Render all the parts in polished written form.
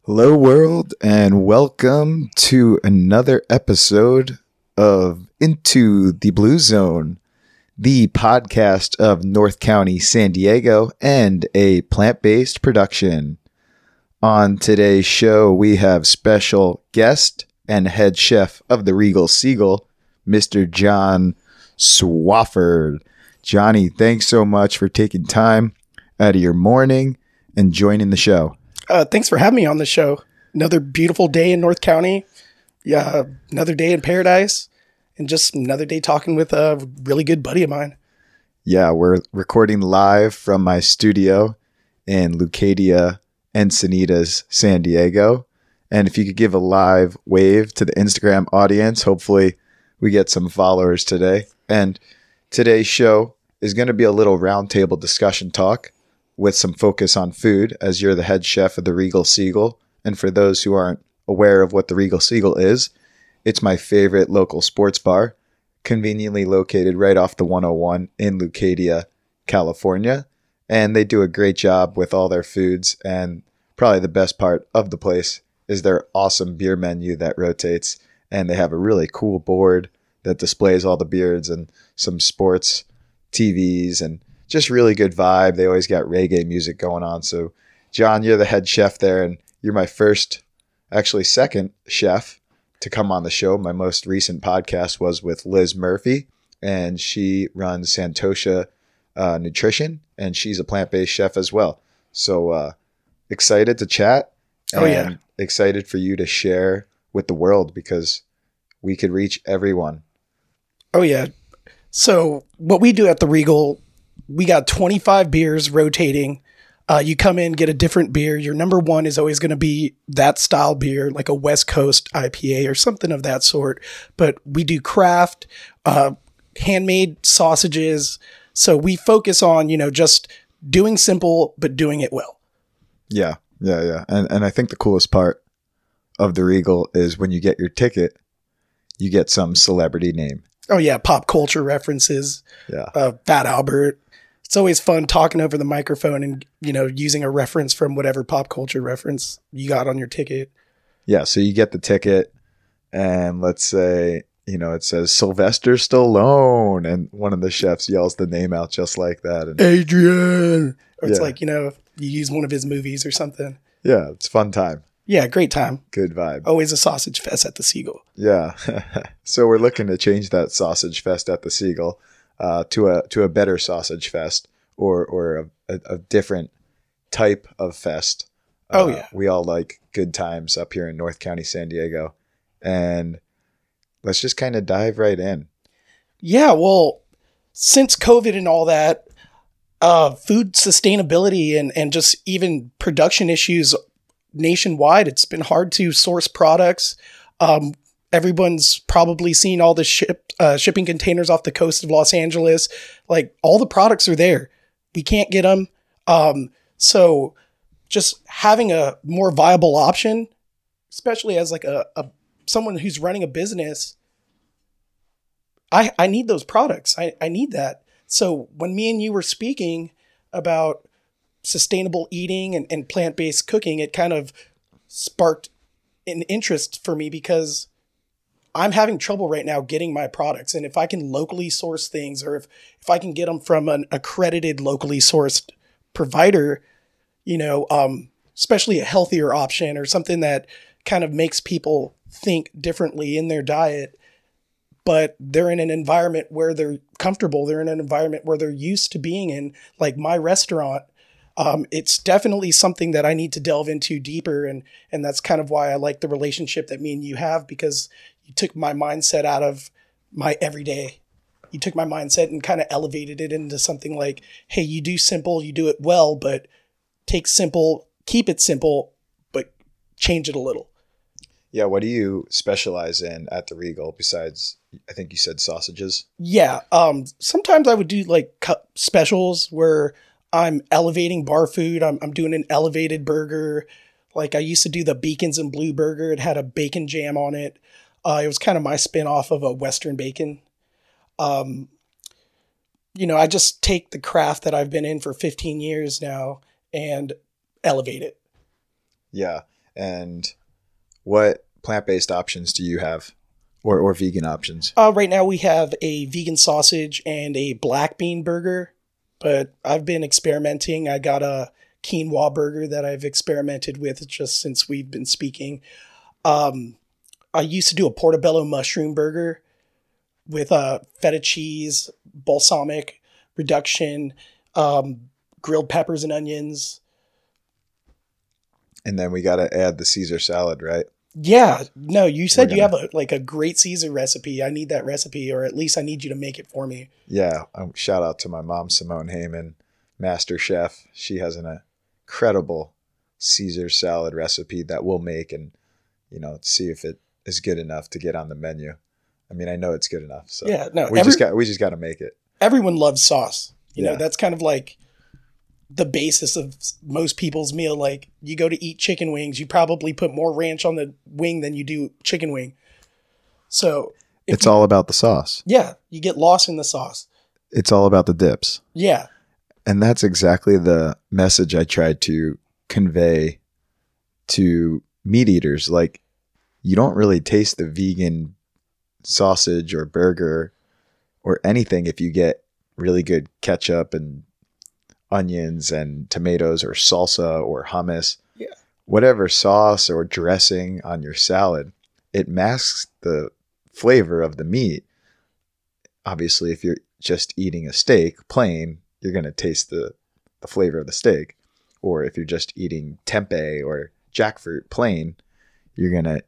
Hello, world, and welcome to another episode of Into the Blue Zone, the podcast of North County, San Diego, and a plant-based production. On today's show, we have special guest and head chef of the Regal Seagull, Mr. John Swafford. Johnny, thanks so much for taking time out of your morning and joining the show. Thanks for having me on the show. Another beautiful day in North County. Yeah, another day in paradise. And just another day talking with a really good buddy of mine. Yeah, we're recording live from my studio in Leucadia, Encinitas, San Diego. And if you could give a live wave to the Instagram audience, hopefully we get some followers today. And today's show is going to be a little roundtable discussion talk with some focus on food, as you're the head chef of the Regal Seagull. And for those who aren't aware of what the Regal Seagull is, it's my favorite local sports bar, conveniently located right off the 101 in Leucadia, California. And they do a great job with all their foods. And probably the best part of the place is their awesome beer menu that rotates. And they have a really cool board that displays all the beers and some sports TVs and just really good vibe. They always got reggae music going on. So, John, you're the head chef there, and you're my second chef to come on the show. My most recent podcast was with Liz Murphy, and she runs Santosha Nutrition, and she's a plant-based chef as well. So, excited to chat. And excited for you to share with the world because we could reach everyone. Oh, yeah. So, what we do at the Regal, we got 25 beers rotating. You come in, get a different beer. Your number one is always going to be that style beer, like a West Coast IPA or something of that sort. But we do craft, handmade sausages. So we focus on, just doing simple, but doing it well. Yeah. And I think the coolest part of the Regal is when you get your ticket, you get some celebrity name. Oh, yeah. Pop culture references. Yeah. Fat Albert. It's always fun talking over the microphone and, using a reference from whatever pop culture reference you got on your ticket. Yeah. So you get the ticket and let's say, it says Sylvester Stallone and one of the chefs yells the name out just like that. And Adrian. Or it's like, you use one of his movies or something. Yeah. It's a fun time. Yeah. Great time. Good vibe. Always a sausage fest at the Seagull. Yeah. So we're looking to change that sausage fest at the Seagull to a better sausage fest or a different type of fest. We all like good times up here in North County, San Diego. And let's just kind of dive right in. Yeah. Well, since COVID and all that, food sustainability and just even production issues nationwide, it's been hard to source products. Everyone's probably seen all the shipping containers off the coast of Los Angeles. Like, all the products are there. We can't get them. So just having a more viable option, especially as like someone who's running a business, I need those products. I need that. So when me and you were speaking about sustainable eating and plant-based cooking, it kind of sparked an interest for me because I'm having trouble right now getting my products. And if I can locally source things, or if I can get them from an accredited locally sourced provider, especially a healthier option or something that kind of makes people think differently in their diet, but they're in an environment where they're comfortable. They're in an environment where they're used to being in, like my restaurant. It's definitely something that I need to delve into deeper. And that's kind of why I like the relationship that me and you have, because you took my mindset out of my everyday. You took my mindset and kind of elevated it into something like, hey, you do simple, you do it well, but take simple, keep it simple, but change it a little. Yeah. What do you specialize in at the Regal besides, I think you said sausages? Yeah. Sometimes I would do like cup specials where I'm elevating bar food. I'm doing an elevated burger. Like I used to do the Beacons and Blue burger. It had a bacon jam on it. It was kind of my spin off of a Western bacon. I just take the craft that I've been in for 15 years now and elevate it. Yeah. And what plant-based options do you have, or vegan options? Right now we have a vegan sausage and a black bean burger, but I've been experimenting. I got a quinoa burger that I've experimented with just since we've been speaking. I used to do a portobello mushroom burger with feta cheese, balsamic reduction, grilled peppers and onions. And then we got to add the Caesar salad, right? Yeah, no, you said you have a great Caesar recipe. I need that recipe, or at least I need you to make it for me. Yeah, shout out to my mom, Simone Heyman, master chef. She has an incredible Caesar salad recipe that we'll make and, see if it is good enough to get on the menu. I mean, I know it's good enough. So yeah, no, we just got to make it. Everyone loves sauce. You Yeah. know, that's kind of like the basis of most people's meal. Like, you go to eat chicken wings, you probably put more ranch on the wing than you do chicken wing. So It's all about the sauce. yeah, you get lost in the sauce. It's all about the dips. Yeah. And that's exactly the message I tried to convey to meat eaters. Like, you don't really taste the vegan sausage or burger or anything if you get really good ketchup and onions and tomatoes or salsa or hummus. Yeah. Whatever sauce or dressing on your salad, it masks the flavor of the meat. Obviously, if you're just eating a steak plain, you're going to taste the flavor of the steak. Or if you're just eating tempeh or jackfruit plain, you're going to,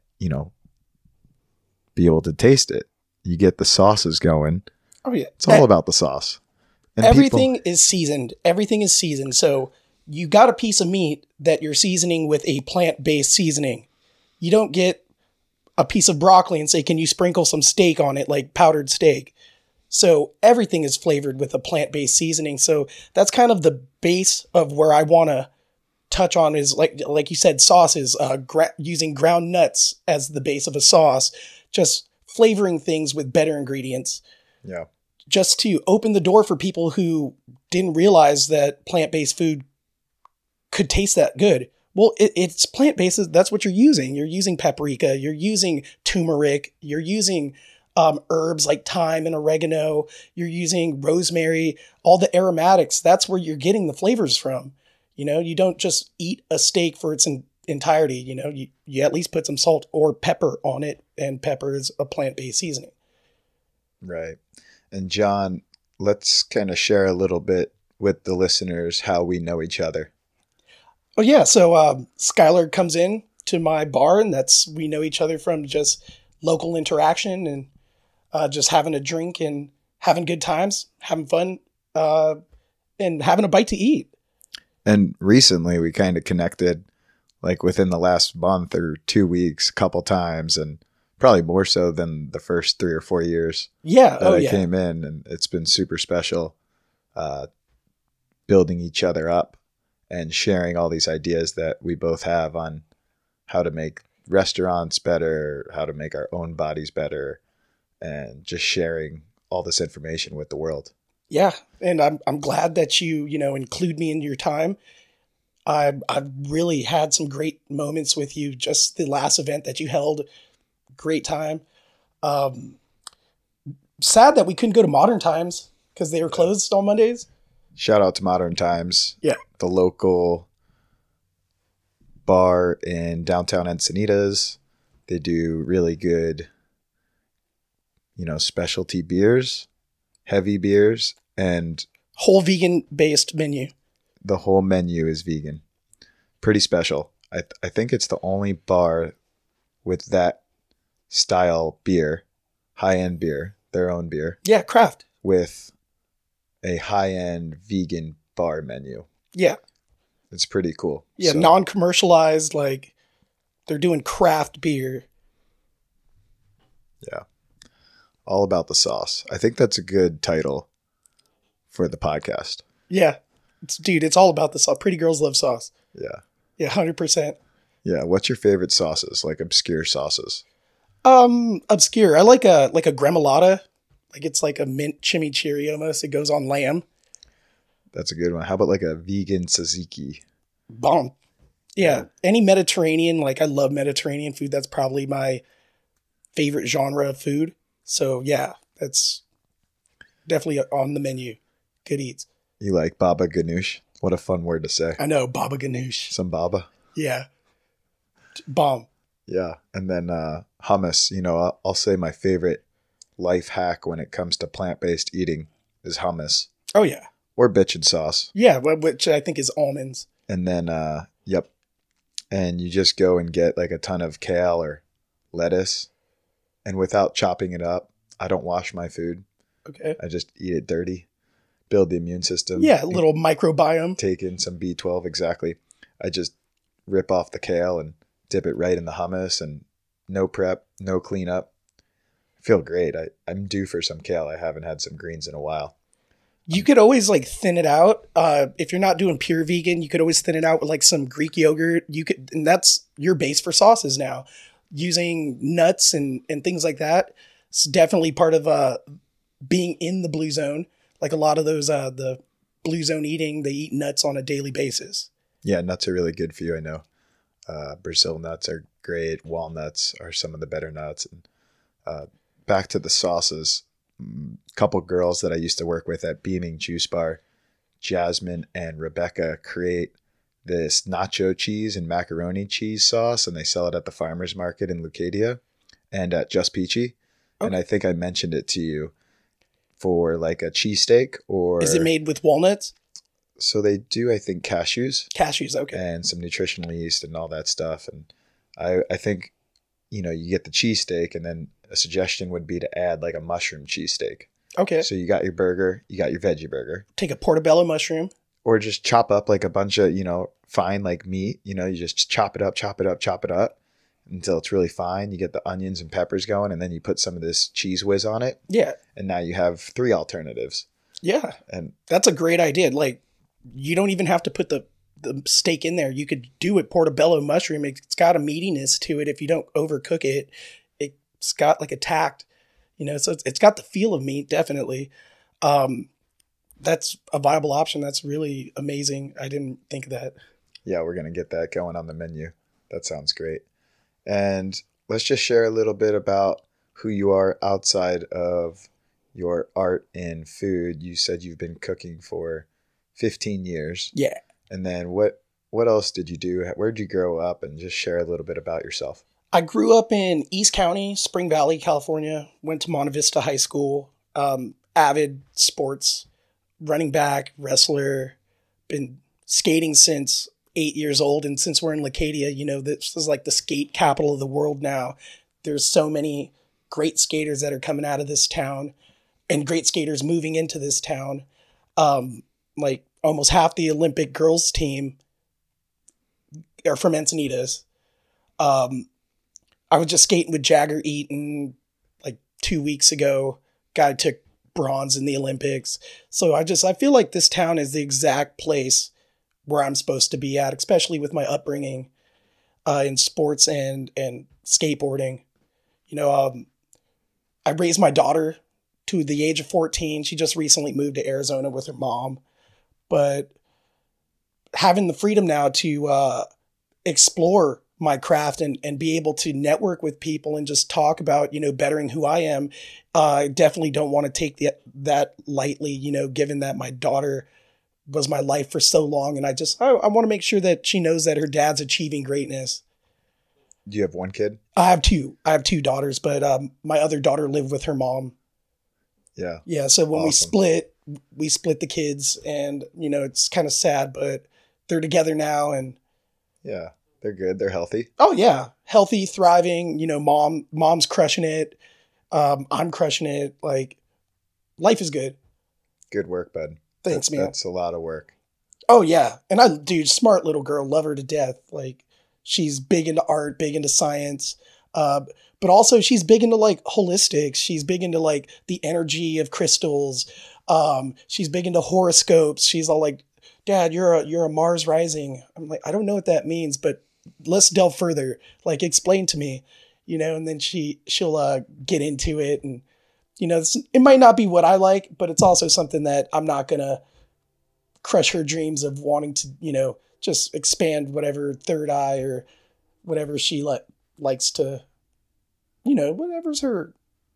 be able to taste it. You get the sauces going. Oh yeah. It's all about the sauce. And Everything is seasoned. Everything is seasoned. So you got a piece of meat that you're seasoning with a plant-based seasoning. You don't get a piece of broccoli and say, can you sprinkle some steak on it, like powdered steak? So everything is flavored with a plant-based seasoning. So that's kind of the base of where I want to touch on is like you said, sauces, using ground nuts as the base of a sauce, just flavoring things with better ingredients. Yeah. Just to open the door for people who didn't realize that plant-based food could taste that good. Well, it's plant-based. That's what you're using. You're using paprika. You're using turmeric. You're using herbs like thyme and oregano. You're using rosemary, all the aromatics. That's where you're getting the flavors from. You don't just eat a steak for its entirety. You at least put some salt or pepper on it, and pepper is a plant-based seasoning. Right. And John, let's kind of share a little bit with the listeners how we know each other. Oh yeah, so Skylar comes in to my bar, and we know each other from just local interaction and just having a drink and having good times, having fun, and having a bite to eat. And recently we kind of connected, like within the last month or 2 weeks, a couple times, and probably more so than the first 3 or 4 years Yeah. that I came in. And it's been super special building each other up and sharing all these ideas that we both have on how to make restaurants better, how to make our own bodies better, and just sharing all this information with the world. Yeah, and I'm glad that you include me in your time. I've really had some great moments with you. Just the last event that you held, great time. Sad that we couldn't go to Modern Times because they were closed on Mondays. Shout out to Modern Times. Yeah. The local bar in downtown Encinitas. They do really good, specialty beers, heavy beers, and Whole vegan based menu. the whole menu is vegan. Pretty special. I think it's the only bar with that style beer, high-end beer, their own beer, Yeah, craft. with a high-end vegan bar menu. Yeah. It's pretty cool. Yeah, So, non-commercialized, like they're doing craft beer. yeah. All about the sauce. I think that's a good title for the podcast. Yeah. It's all about the sauce. Pretty girls love sauce. Yeah. Yeah, 100%. Yeah. What's your favorite sauces? Like obscure sauces? Obscure. I like a gremolata. Like it's like a mint chimichurri almost. It goes on lamb. That's a good one. How about like a vegan tzatziki? Bomb. Yeah. Any Mediterranean, like I love Mediterranean food. That's probably my favorite genre of food. So yeah, that's definitely on the menu. Good eats. You like baba ganoush? What a fun word to say. I know, baba ganoush. Some baba. Yeah. Bomb. Yeah. And then hummus. You know, I'll say my favorite life hack when it comes to plant-based eating is hummus Oh yeah. or bitchin' sauce. Yeah, which I think is almonds. And then, yep. And you just go and get like a ton of kale or lettuce. And without chopping it up, I don't wash my food. Okay. I just eat it dirty, build the immune system. Yeah, a little microbiome. Take in some B12, exactly. I just rip off the kale and dip it right in the hummus and no prep, no cleanup. I feel great. I'm due for some kale. I haven't had some greens in a while. You could always like thin it out. If you're not doing pure vegan, you could always thin it out with like some Greek yogurt. And that's your base for sauces now. Using nuts and things like that. It's definitely part of being in the blue zone. Like a lot of those, the blue zone eating, they eat nuts on a daily basis. Yeah, nuts are really good for you, I know. Brazil nuts are great. Walnuts are some of the better nuts. And back to the sauces. Couple girls that I used to work with at Beaming Juice Bar, Jasmine and Rebecca, create this nacho cheese and macaroni cheese sauce, and they sell it at the farmer's market in Lucadia and at Just Peachy. Okay. And I think I mentioned it to you for like a cheesesteak or... Is it made with walnuts? So they do, I think, cashews. Cashews, okay. And some nutritional yeast and all that stuff. And I think, you know, you get the cheesesteak, and then a suggestion would be to add like a mushroom cheesesteak. Okay. So you got your burger, you got your veggie burger. Take a portobello mushroom. Or just chop up like a bunch of, you know, fine like meat. You know, you just chop it up until it's really fine. You get the onions and peppers going, and then you put some of this cheese whiz on it. Yeah. And now you have 3 alternatives. Yeah. And that's a great idea. Like, you don't even have to put the steak in there. You could do it portobello mushroom. It's got a meatiness to it. If you don't overcook it, it's got like a tact, you know, so it's got the feel of meat, definitely. That's a viable option. That's really amazing. I didn't think of that. Yeah, we're going to get that going on the menu. That sounds great. And let's just share a little bit about who you are outside of your art and food. You said you've been cooking for 15 years. Yeah. And then what else did you do? Where did you grow up? And just share a little bit about yourself. I grew up in East County, Spring Valley, California. Went to Monte Vista High School. Avid sports, running back, wrestler. Been skating since 8 years old. And since we're in Leucadia, you know, this is like the skate capital of the world now. There's so many great skaters that are coming out of this town and great skaters moving into this town. Like almost half the Olympic girls team are from Encinitas. I was just skating with Jagger Eaton like 2 weeks ago. Guy took bronze in the Olympics. So I feel like this town is the exact place where I'm supposed to be at, especially with my upbringing in sports and skateboarding. You know, I raised my daughter to the age of 14. She just recently moved to Arizona with her mom. But having the freedom now to explore my craft and be able to network with people and just talk about, you know, bettering who I am, I definitely don't want to take that lightly, you know, given that my daughter was my life for so long. And I want to make sure that she knows that her dad's achieving greatness. Do you have one kid? I have two daughters, but my other daughter lived with her mom. Yeah. Yeah. So when Awesome. we split the kids, and, you know, it's kind of sad, but they're together now. And Yeah. They're good. They're healthy. oh yeah, healthy, thriving, you know, mom's crushing it. I'm crushing it. Like, life is good. Good work, bud. Thanks, man. That's a lot of work. Oh yeah. And dude, smart little girl, love her to death. Like, she's big into art, big into science. But also she's big into like holistics. She's big into like the energy of crystals. She's big into horoscopes. She's all like, Dad, you're a Mars rising. I'm like, I don't know what that means, but let's delve further. Like, explain to me, you know, and then she'll get into it. And, you know, it might not be what I like, but it's also something that I'm not going to crush her dreams of wanting to, you know, just expand whatever third eye or whatever she likes to, whatever's her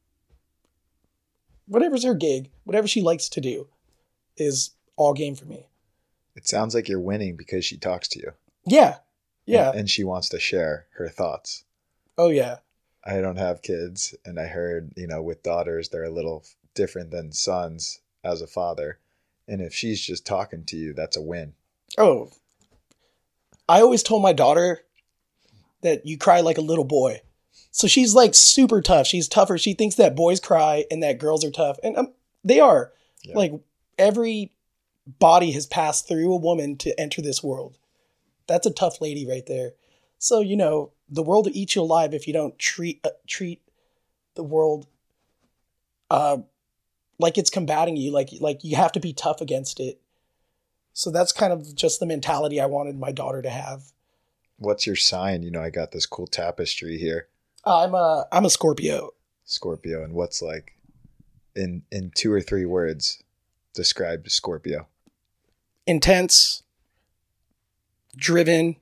gig, whatever she likes to do is all game for me. It sounds like you're winning because she talks to you. Yeah. Yeah. And she wants to share her thoughts. Oh, yeah. I don't have kids, and I heard, with daughters, they're a little different than sons as a father. And if she's just talking to you, that's a win. Oh, I always told my daughter that you cry like a little boy. So she's like super tough. She's tougher. She thinks that boys cry and that girls are tough. And they are. Yeah. Like every body has passed through a woman to enter this world. That's a tough lady right there. So, the world will eat you alive if you don't treat the world like it's combating you. Like you have to be tough against it. So that's kind of just the mentality I wanted my daughter to have. What's your sign? I got this cool tapestry here. I'm a Scorpio. Scorpio. And what's like in 2 or 3 words describe Scorpio? Intense, driven,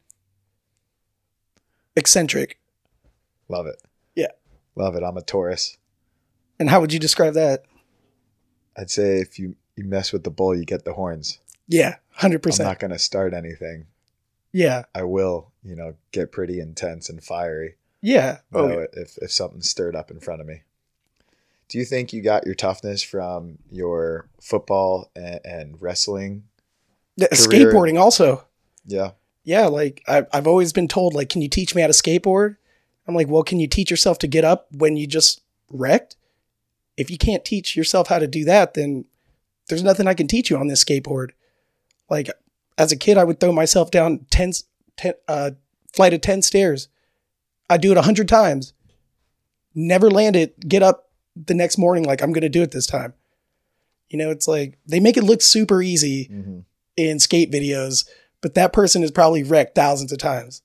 eccentric. Love it. Yeah. Love it. I'm a Taurus. And how would you describe that? I'd say if you mess with the bull, you get the horns. Yeah, 100%. I'm not going to start anything. Yeah. I will, get pretty intense and fiery. Yeah. If something's stirred up in front of me. Do you think you got your toughness from your football and wrestling? Skateboarding also. Yeah. Yeah. Like I've always been told, like, can you teach me how to skateboard? I'm like, well, can you teach yourself to get up when you just wrecked? If you can't teach yourself how to do that, then there's nothing I can teach you on this skateboard. Like as a kid, I would throw myself down 10 flight of 10 stairs. I'd do it 100 times. Never land it. Get up the next morning like I'm going to do it this time. It's like they make it look super easy in skate videos, but that person is probably wrecked thousands of times.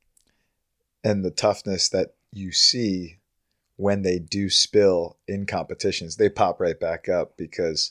And the toughness that you see when they do spill in competitions, they pop right back up because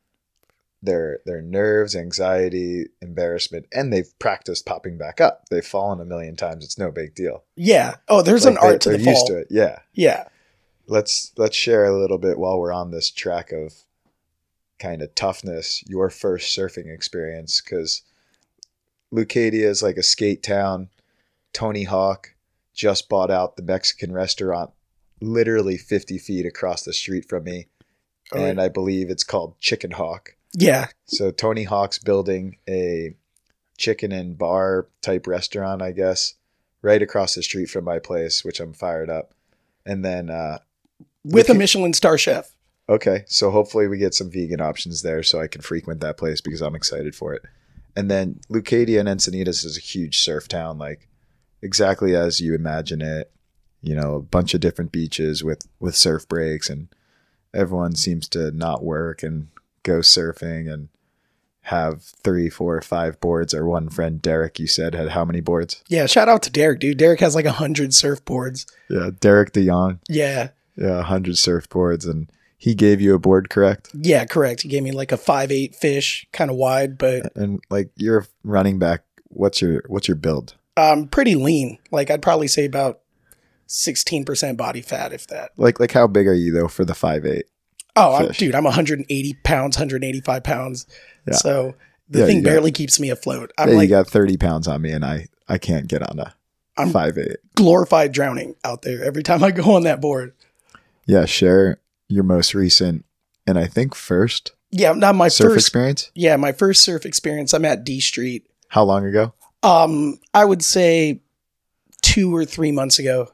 their nerves, anxiety, embarrassment, and they've practiced popping back up. They've fallen a million times. It's no big deal. Yeah. Oh, there's an art to the fall. They're used to it. Yeah. Yeah. Let's share a little bit while we're on this track of kind of toughness, your first surfing experience, because Leucadia is like a skate town. Tony Hawk just bought out the Mexican restaurant literally 50 feet across the street from me. Oh, and I believe it's called Chicken Hawk. Yeah. So Tony Hawk's building a chicken and bar type restaurant, I guess, right across the street from my place, which I'm fired up. And then with a Michelin star chef. Okay. So hopefully we get some vegan options there so I can frequent that place because I'm excited for it. And then Leucadia and Encinitas is a huge surf town, like exactly as you imagine it. A bunch of different beaches with surf breaks, and everyone seems to not work and go surfing and have 3, 4, 5 boards. Or one friend, Derek, you said, had how many boards? Yeah, shout out to Derek, dude. Derek has like 100 surfboards. Yeah, Derek DeYoung. Yeah. Yeah, 100 surfboards. And he gave you a board, correct? Yeah, correct. He gave me like a 5'8" fish, kind of wide, but... And like you're running back, what's your build? Pretty lean. Like I'd probably say about 16% body fat, if that. Like how big are you though for the 5'8"? Oh, I'm 180 pounds, 185 pounds. Yeah. So the thing barely keeps me afloat. You got 30 pounds on me and I can't get on a 5'8". Glorified drowning out there every time I go on that board. Yeah. Share your most recent and I think first. Yeah. Not my surf experience. Yeah. My first surf experience. I'm at D Street. How long ago? I would say 2 or 3 months ago.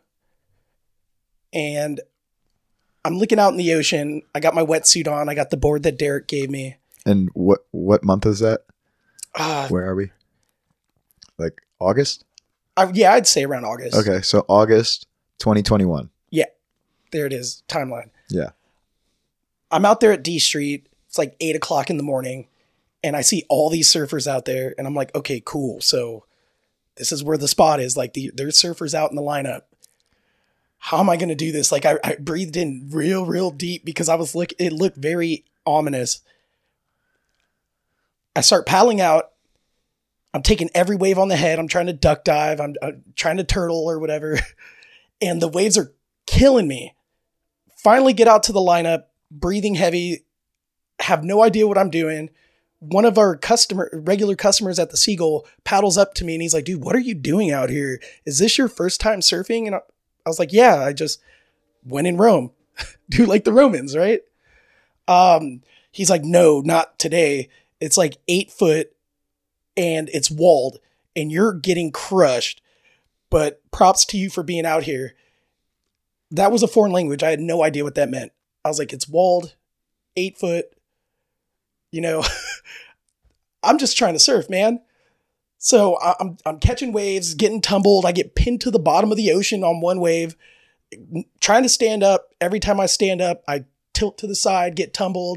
And I'm looking out in the ocean. I got my wetsuit on. I got the board that Derek gave me. And what month is that? Where are we? Like August? I'd say around August. Okay, so August 2021. Yeah, there it is. Timeline. Yeah. I'm out there at D Street. It's like 8 o'clock in the morning. And I see all these surfers out there. And I'm like, okay, cool. So this is where the spot is. Like there's surfers out in the lineup. How am I going to do this? Like I breathed in real deep because it looked very ominous. I start paddling out. I'm taking every wave on the head. I'm trying to duck dive. I'm trying to turtle or whatever. And the waves are killing me. Finally get out to the lineup, breathing heavy, have no idea what I'm doing. One of our regular customers at the Seagull paddles up to me and he's like, dude, what are you doing out here? Is this your first time surfing? And I was like, yeah, I just went in Rome. Do like the Romans, right? He's like, no, not today. It's like 8 foot and it's walled and you're getting crushed, but props to you for being out here. That was a foreign language. I had no idea what that meant. I was like, it's walled, 8 foot, you know, I'm just trying to surf, man. So I'm catching waves, getting tumbled. I get pinned to the bottom of the ocean on one wave, trying to stand up. Every time I stand up, I tilt to the side, get tumbled.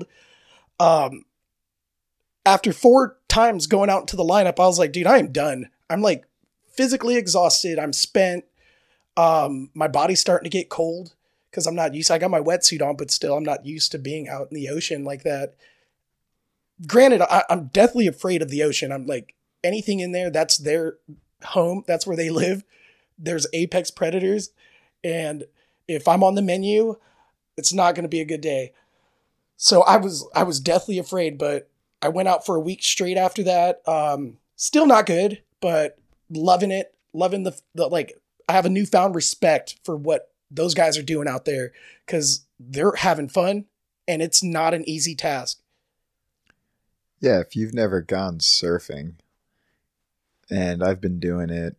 After 4 times going out into the lineup, I was like, dude, I am done. I'm like physically exhausted. I'm spent. My body's starting to get cold because I'm not used. I got my wetsuit on, but still I'm not used to being out in the ocean like that. Granted, I'm deathly afraid of the ocean. I'm like, anything in there, that's their home. That's where they live. There's apex predators. And if I'm on the menu, it's not going to be a good day. So I was deathly afraid, but I went out for a week straight after that. Still not good, but loving it. Loving the like, I have a newfound respect for what those guys are doing out there because they're having fun and it's not an easy task. Yeah, if you've never gone surfing, and I've been doing it,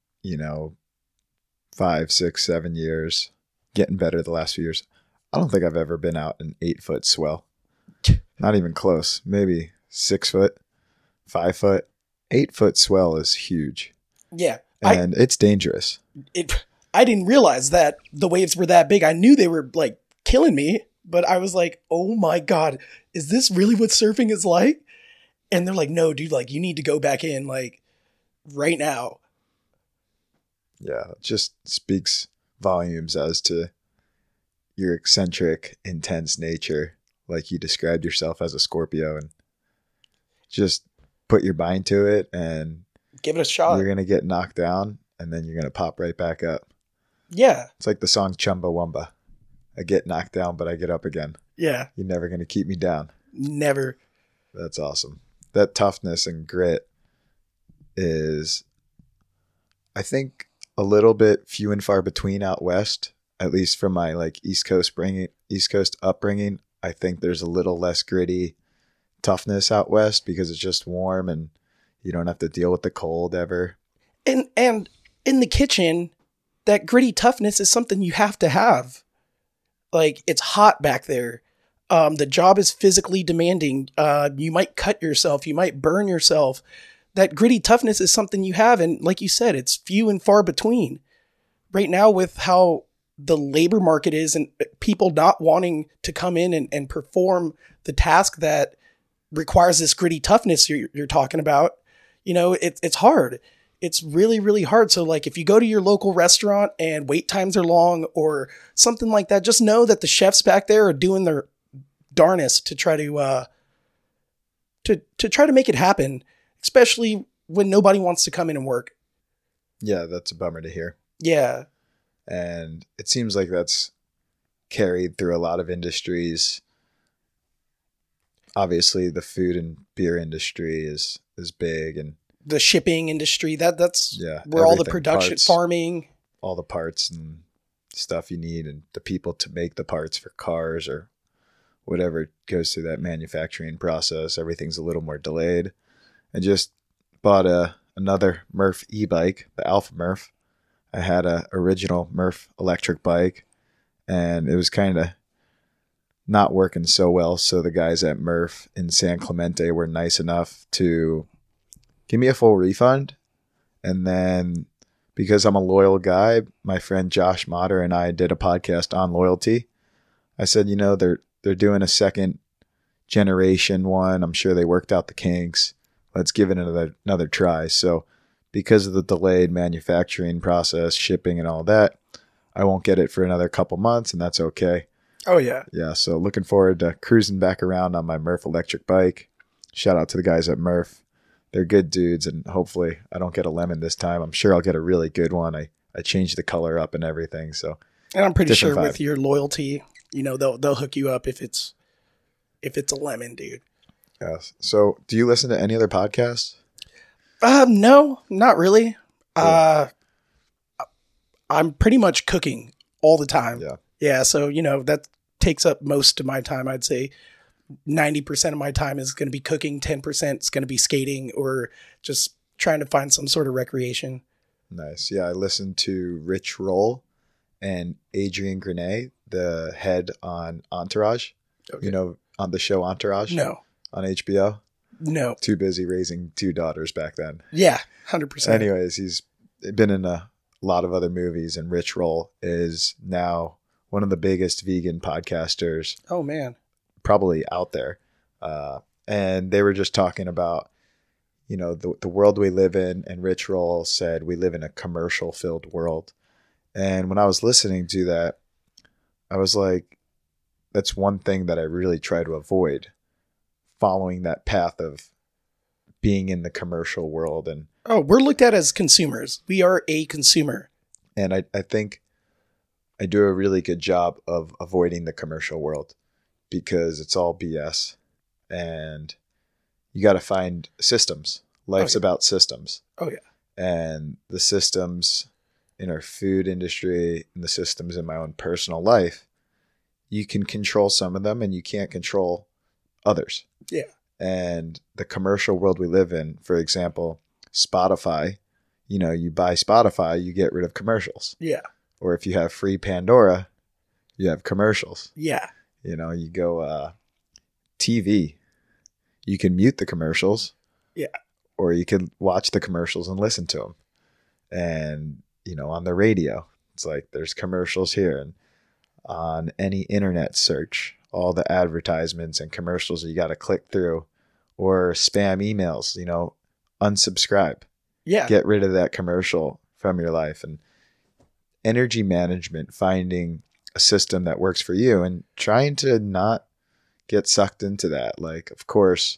5, 6, 7 years, getting better the last few years. I don't think I've ever been out an 8 foot swell. Not even close. Maybe 6 foot, 5 foot. 8 foot swell is huge. Yeah. And it's dangerous. I didn't realize that the waves were that big. I knew they were like killing me, but I was like, oh my God, is this really what surfing is like? And they're like, no, dude, like you need to go back in like right now. Yeah. It just speaks volumes as to your eccentric, intense nature. Like you described yourself as a Scorpio, and just put your mind to it and give it a shot. You're going to get knocked down and then you're going to pop right back up. Yeah. It's like the song Chumbawamba. I get knocked down, but I get up again. Yeah. You're never going to keep me down. Never. That's awesome. That toughness and grit is, I think, a little bit few and far between out west, at least from my like East Coast upbringing. I think there's a little less gritty toughness out west because it's just warm and you don't have to deal with the cold ever. And in the kitchen, that gritty toughness is something you have to have. Like it's hot back there. The job is physically demanding. You might cut yourself. You might burn yourself. That gritty toughness is something you have. And like you said, it's few and far between. Right now with how the labor market is and people not wanting to come in and perform the task that requires this gritty toughness you're talking about, it's hard. It's really, really hard. So like if you go to your local restaurant and wait times are long or something like that, just know that the chefs back there are doing their darnest to try to make it happen, especially when nobody wants to come in and work. Yeah, that's a bummer to hear. Yeah. And it seems like that's carried through a lot of industries. Obviously, the food and beer industry is big, and the shipping industry, that's where all the production, parts, farming, all the parts and stuff you need, and the people to make the parts for cars or whatever goes through that manufacturing process. Everything's a little more delayed. I just bought another Murph e-bike, the Alpha Murph. I had a original Murph electric bike, and it was kind of not working so well. So the guys at Murph in San Clemente were nice enough to give me a full refund. And then because I'm a loyal guy, my friend Josh Motter and I did a podcast on loyalty. I said, they're doing a second generation one. I'm sure they worked out the kinks. Let's give it another try. So because of the delayed manufacturing process, shipping and all that, I won't get it for another couple months, and that's okay. Oh, yeah. Yeah, so looking forward to cruising back around on my Murph electric bike. Shout out to the guys at Murph. they're good dudes, and hopefully I don't get a lemon this time. I'm sure I'll get a really good one. I changed the color up and everything. So, and I'm pretty different sure vibe. with your loyalty, you know, they'll hook you up if it's a lemon, dude. Yes. So do you listen to any other podcasts? No, not really. Cool. I'm pretty much cooking all the time. Yeah. Yeah. So, you know, that takes up most of my time. I'd say 90% of my time is going to be cooking. 10% is going to be skating or just trying to find some sort of recreation. Nice. Yeah. I listened to Rich Roll and Adrian Grenay, the head on Entourage, Okay. you know, on the show Entourage No. on HBO. No. Too busy raising 2 daughters back then. Yeah. 100%. Anyways, he's been in a lot of other movies, and Rich Roll is now one of the biggest vegan podcasters Oh, man. probably out there. And they were just talking about, you know, the world we live in. And Rich Roll said, we live in a commercial filled world. And when I was listening to that, I was like, that's one thing that I really try to avoid, following that path of being in the commercial world. And Oh, we're looked at as consumers. We are a consumer. I think I do a really good job of avoiding the commercial world because it's all BS, and you got to find systems. Life's Oh, yeah. about systems. Oh, yeah. And the systems in our food industry and the systems in my own personal life, you can control some of them and you can't control others. Yeah. And the commercial world we live in, for example, Spotify, you know, you buy Spotify, you get rid of commercials. Yeah. Or if you have free Pandora, you have commercials. Yeah. You know, you go TV, you can mute the commercials. Yeah. Or you can watch the commercials and listen to them. And, you know, on the radio, it's like there's commercials here. And on any internet search, all the advertisements and commercials you got to click through, or spam emails, you know, unsubscribe. Yeah. Get rid of that commercial from your life. And energy management, finding a system that works for you and trying to not get sucked into that. Like, of course,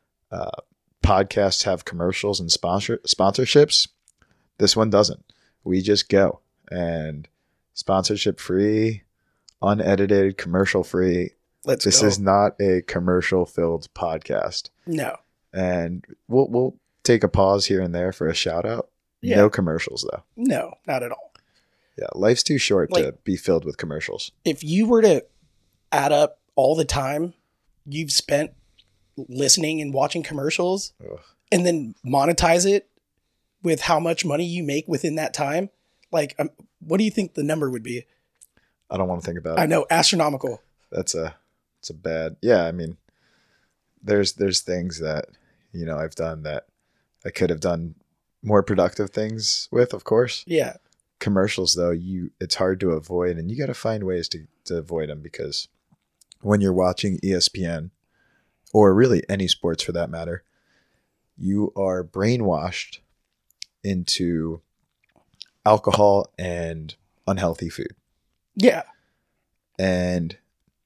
podcasts have commercials and sponsorships. This one doesn't. We just go, and sponsorship free, unedited, commercial free. This go. is not a commercial filled podcast. No. And we'll take a pause here and there for a shout out. Yeah. No commercials though. No, not at all. Yeah, life's too short to Like- be filled with commercials. If you were to add up all the time you've spent listening and watching commercials Ugh. and then monetize it with how much money you make within that time, like, what do you think the number would be? I don't want to think about I it. know, astronomical. It's a bad. Yeah, I mean, there's things that, you know, I've done that I could have done more productive things with, of course. Yeah. Commercials though, it's hard to avoid, and you got to find ways to avoid them, because when you're watching ESPN, or really any sports for that matter, you are brainwashed into alcohol and unhealthy food. Yeah. And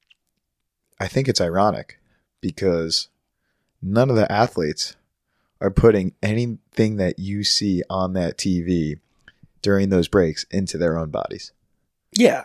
I think it's ironic because none of the athletes are putting anything that you see on that TV during those breaks into their own bodies. Yeah.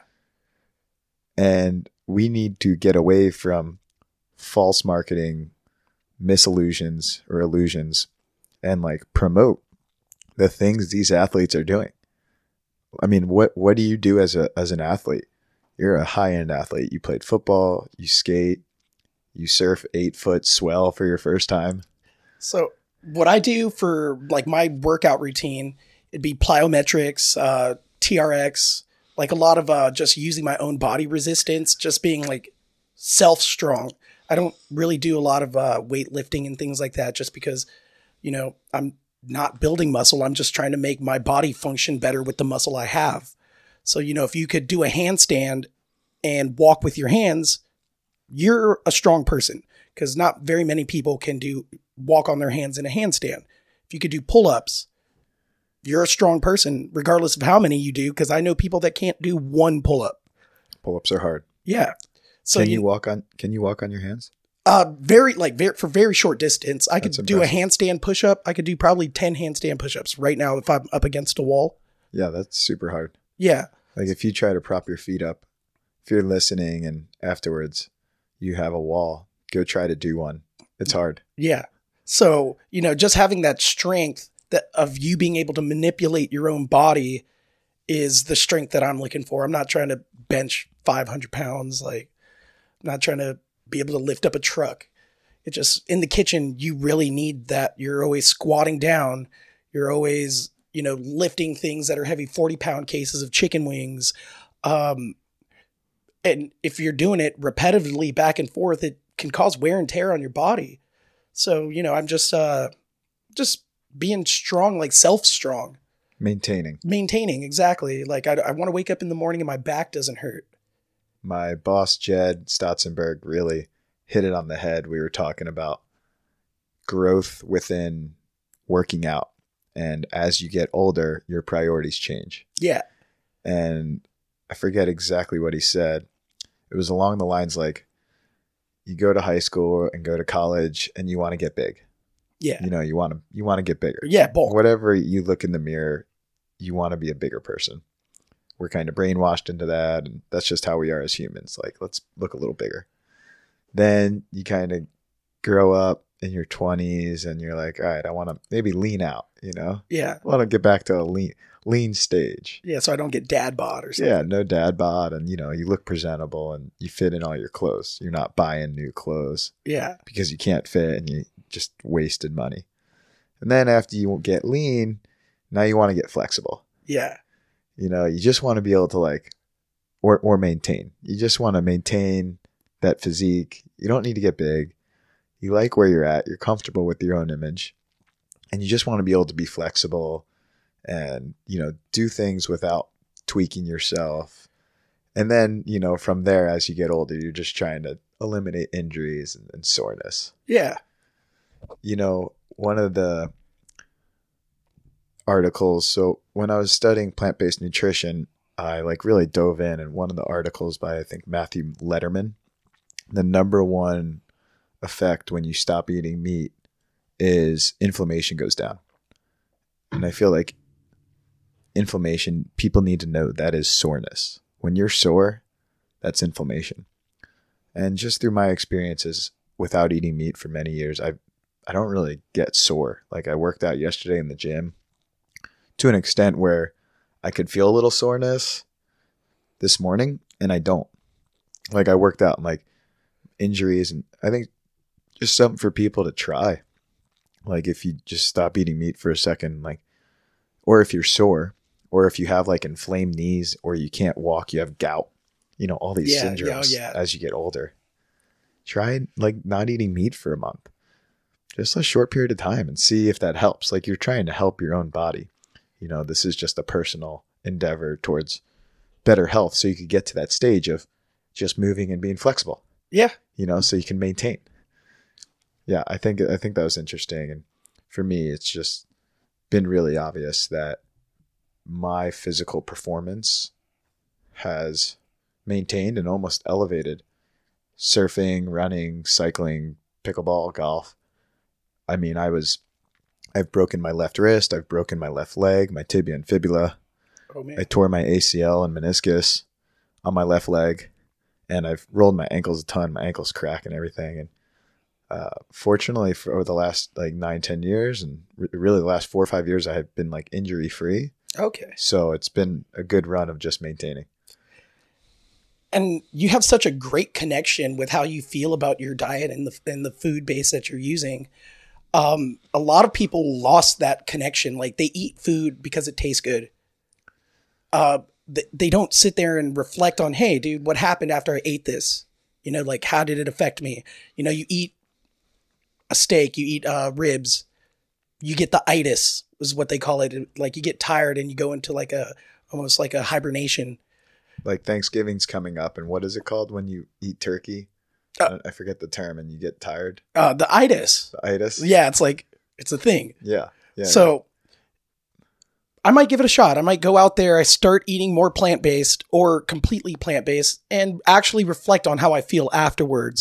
And we need to get away from false marketing, misillusions or illusions, and like promote the things these athletes are doing. I mean, what do you do as an athlete? You're a high-end athlete. You played football, you skate, you surf 8-foot swell for your first time. So what I do for like my workout routine, it'd be plyometrics, TRX, like a lot of just using my own body resistance, just being like self-strong. I don't really do a lot of weightlifting and things like that just because, you know, I'm not building muscle. I'm just trying to make my body function better with the muscle I have. So, you know, if you could do a handstand and walk with your hands, you're a strong person, because not very many people can walk on their hands in a handstand. If you could do pull-ups, you're a strong person, regardless of how many you do, because I know people that can't do one pull-up. Pull-ups are hard. Yeah. So Can you walk on your hands? For very short distance. I could That's do a impressive. handstand push-up. I could do probably 10 handstand push-ups right now if I'm up against a wall. Yeah, that's super hard. Yeah. Like if you try to prop your feet up, if you're listening and afterwards you have a wall, go try to do one. It's hard. Yeah. So, just having that strength of you being able to manipulate your own body is the strength that I'm looking for. I'm not trying to bench 500 pounds. Like, I'm not trying to be able to lift up a truck. It just, in the kitchen, you really need that. You're always squatting down. You're always, lifting things that are heavy, 40-pound cases of chicken wings. And if you're doing it repetitively back and forth, it can cause wear and tear on your body. So, I'm just being strong, like self-strong. Maintaining, exactly. Like I want to wake up in the morning and my back doesn't hurt. My boss, Jed Stotzenberg, really hit it on the head. We were talking about growth within working out. And as you get older, your priorities change. Yeah. And I forget exactly what he said. It was along the lines like, you go to high school and go to college and you want to get big. Yeah. You want to get bigger. Yeah, bulk. Whatever you look in the mirror, you want to be a bigger person. We're kind of brainwashed into that, and that's just how we are as humans. Like, let's look a little bigger. Then you kind of grow up in your 20s and you're like, all right, I want to maybe lean out, Yeah. I want to get back to a lean stage. Yeah, so I don't get dad bod or something. Yeah, no dad bod, and you look presentable and you fit in all your clothes. You're not buying new clothes. Yeah. Because you can't fit and you just wasted money. And then after you get lean, now you want to get flexible. Yeah. You just want to be able to or maintain. You just want to maintain that physique. You don't need to get big. You like where you're at. You're comfortable with your own image. And you just want to be able to be flexible and, do things without tweaking yourself. And then, from there, as you get older, you're just trying to eliminate injuries and soreness. Yeah. One of the articles, so when I was studying plant-based nutrition, I really dove in, and one of the articles by, I think, Matthew Letterman, the number one effect when you stop eating meat is inflammation goes down. And I feel like inflammation, people need to know that is soreness. When you're sore, that's inflammation. And just through my experiences without eating meat for many years, I don't really get sore. Like, I worked out yesterday in the gym to an extent where I could feel a little soreness this morning, and I don't. Like, I worked out and injuries, and I think just something for people to try. Like, if you just stop eating meat for a second, or if you're sore, or if you have inflamed knees, or you can't walk, you have gout, all these syndromes as you get older. Try not eating meat for a month, just a short period of time, and see if that helps. You're trying to help your own body. This is just a personal endeavor towards better health, so you could get to that stage of just moving and being flexible. Yeah. So you can maintain. Yeah, I think that was interesting. And for me, it's just been really obvious that my physical performance has maintained and almost elevated. Surfing, running, cycling, pickleball, golf. I mean, I've broken my left wrist, I've broken my left leg, my tibia and fibula. Oh, man. I tore my ACL and meniscus on my left leg, and I've rolled my ankles a ton. My ankles crack and everything. And fortunately, for over the last 9-10 years, and really the last 4 or 5 years, I have been injury free. Okay. So it's been a good run of just maintaining. And you have such a great connection with how you feel about your diet and the food base that you're using. A lot of people lost that connection. They eat food because it tastes good. They don't sit there and reflect on, hey, dude, what happened after I ate this? How did it affect me? You eat a steak, you eat ribs, you get the itis is what they call it. You get tired and you go into almost like a hibernation. Thanksgiving's coming up, and what is it called when you eat turkey? I forget the term, and you get tired. The itis. The itis? Yeah, it's a thing. Yeah. So I might give it a shot. I might go out there, I start eating more plant-based or completely plant-based and actually reflect on how I feel afterwards.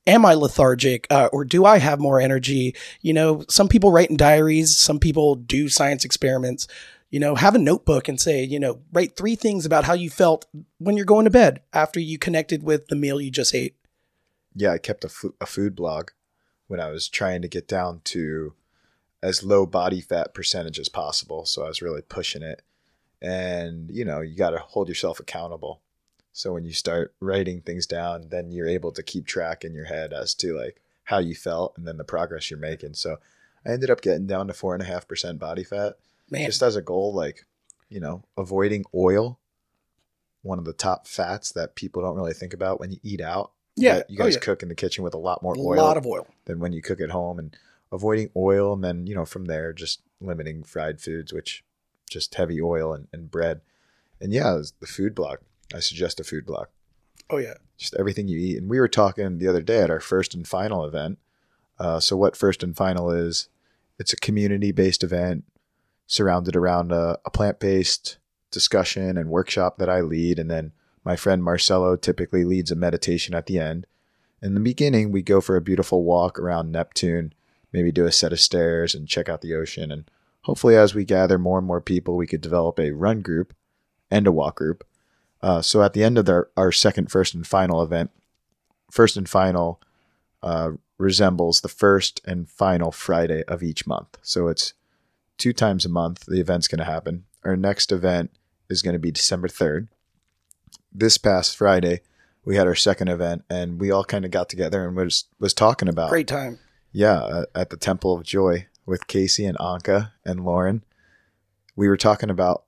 am I lethargic, or do I have more energy? You know, some people write in diaries, some people do science experiments. You know, have a notebook and say, you know, write 3 things about how you felt when you're going to bed after you connected with the meal you just ate. Yeah, I kept a food blog when I was trying to get down to as low body fat percentage as possible. So I was really pushing it. And, you know, you got to hold yourself accountable. So when you start writing things down, then you're able to keep track in your head as to like how you felt and then the progress you're making. So I ended up getting down to 4.5% body fat. Man. Just as a goal, like, you know, avoiding oil, one of the top fats that people don't really think about when you eat out. Yeah. You guys cook in the kitchen with a lot more oil. A lot of oil. Than when you cook at home, and avoiding oil. And then, you know, from there, just limiting fried foods, which just heavy oil and bread. And yeah, the food blog. I suggest a food blog. Oh, yeah. Just everything you eat. And we were talking the other day at our first and final event. So what First and Final is, it's a community-based event surrounded around a plant-based discussion and workshop that I lead. And then my friend Marcelo typically leads a meditation at the end. In the beginning, we go for a beautiful walk around Neptune, maybe do a set of stairs and check out the ocean. And hopefully as we gather more and more people, we could develop a run group and a walk group. So at the end of our second First and Final event, First and Final resembles the first and final Friday of each month. So it's 2 times a month the event's going to happen. Our next event is going to be December 3rd. This past Friday, we had our second event, and we all kind of got together and was talking about. Great time. Yeah, at the Temple of Joy with Casey and Anka and Lauren. We were talking about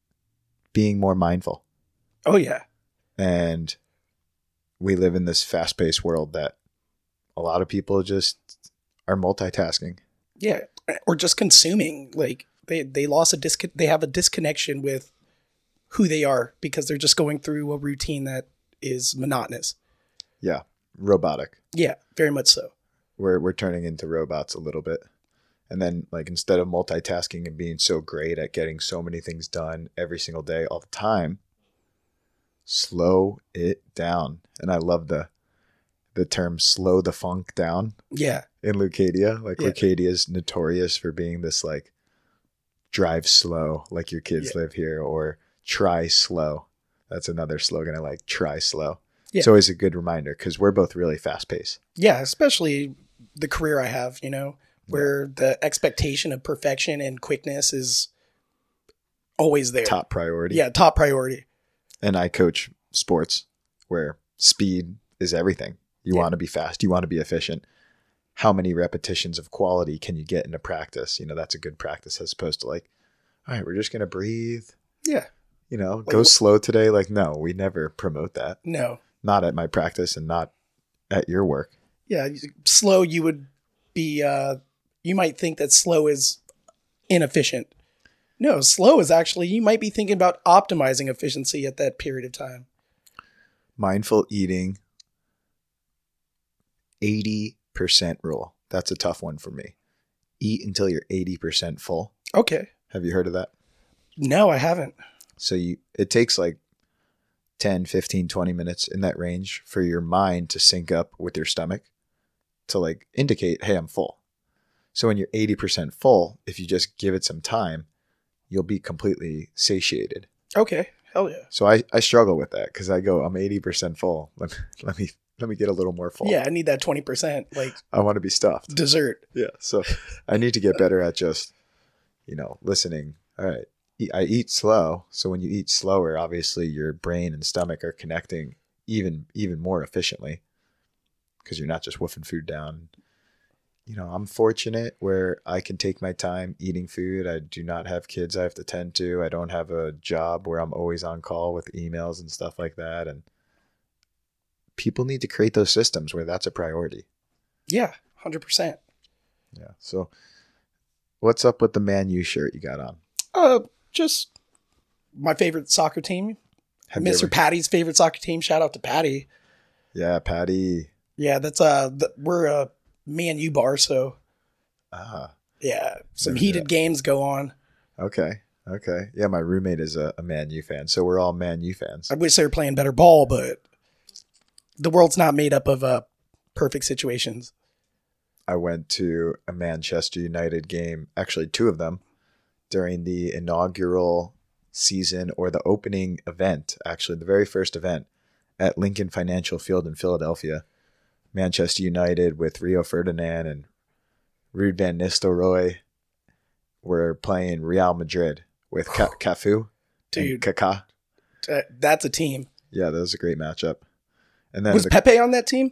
being more mindful. Oh, yeah. And we live in this fast-paced world that a lot of people just are multitasking. Yeah, or just consuming. Like they lost they have a disconnection with who they are because they're just going through a routine that is monotonous. Yeah, robotic. Yeah, very much so. We're turning into robots a little bit. And then, like, instead of multitasking and being so great at getting so many things done every single day all the time, slow it down. And I love the term slow the funk down. Yeah. In Leucadia. Like, yeah. Leucadia is notorious for being this, like, drive slow, like your kids live here, or try slow. That's another slogan I like, try slow. Yeah. It's always a good reminder because we're both really fast paced. Yeah, especially the career I have, you know, where the expectation of perfection and quickness is always there. Top priority. Yeah, top priority. And I coach sports where speed is everything. You want to be fast. You want to be efficient. How many repetitions of quality can you get into practice? You know, that's a good practice as opposed to like, all right, we're just going to breathe. Yeah. You know, go slow today. Like, no, we never promote that. No. Not at my practice and not at your work. Yeah. Slow, you would be, you might think that slow is inefficient. No, slow is actually, you might be thinking about optimizing efficiency at that period of time. Mindful eating, 80% rule. That's a tough one for me. Eat until you're 80% full. Okay. Have you heard of that? No, I haven't. So it takes like 10, 15, 20 minutes in that range for your mind to sync up with your stomach to like indicate, hey, I'm full. So when you're 80% full, if you just give it some time, you'll be completely satiated. Okay. Hell yeah. So I struggle with that because I go, I'm 80% full. Let me get a little more full. Yeah, I need that 20%. Like I want to be stuffed. Dessert. Yeah. So I need to get better at just, listening. All right. I eat slow. So when you eat slower, obviously your brain and stomach are connecting even more efficiently because you're not just woofing food down. I'm fortunate where I can take my time eating food. I do not have kids I have to tend to. I don't have a job where I'm always on call with emails and stuff like that. And people need to create those systems where that's a priority. Yeah, 100%. Yeah. So what's up with the Man U shirt you got on? Just my favorite soccer team. Mr. Patty's favorite soccer team. Shout out to Patty. Yeah, Patty. Yeah, that's we're a Man U bar, so yeah, some heated games go on. Okay. Yeah, my roommate is a Man U fan, so we're all Man U fans. I wish they were playing better ball, but the world's not made up of perfect situations. I went to a Manchester United game, actually two of them, during the inaugural season or the opening event, actually the very first event at Lincoln Financial Field in Philadelphia. Manchester United with Rio Ferdinand and Ruud van Nistelrooy were playing Real Madrid with Cafu Dude. and Kaká. That's a team. Yeah, that was a great matchup. And then Was Pepe on that team?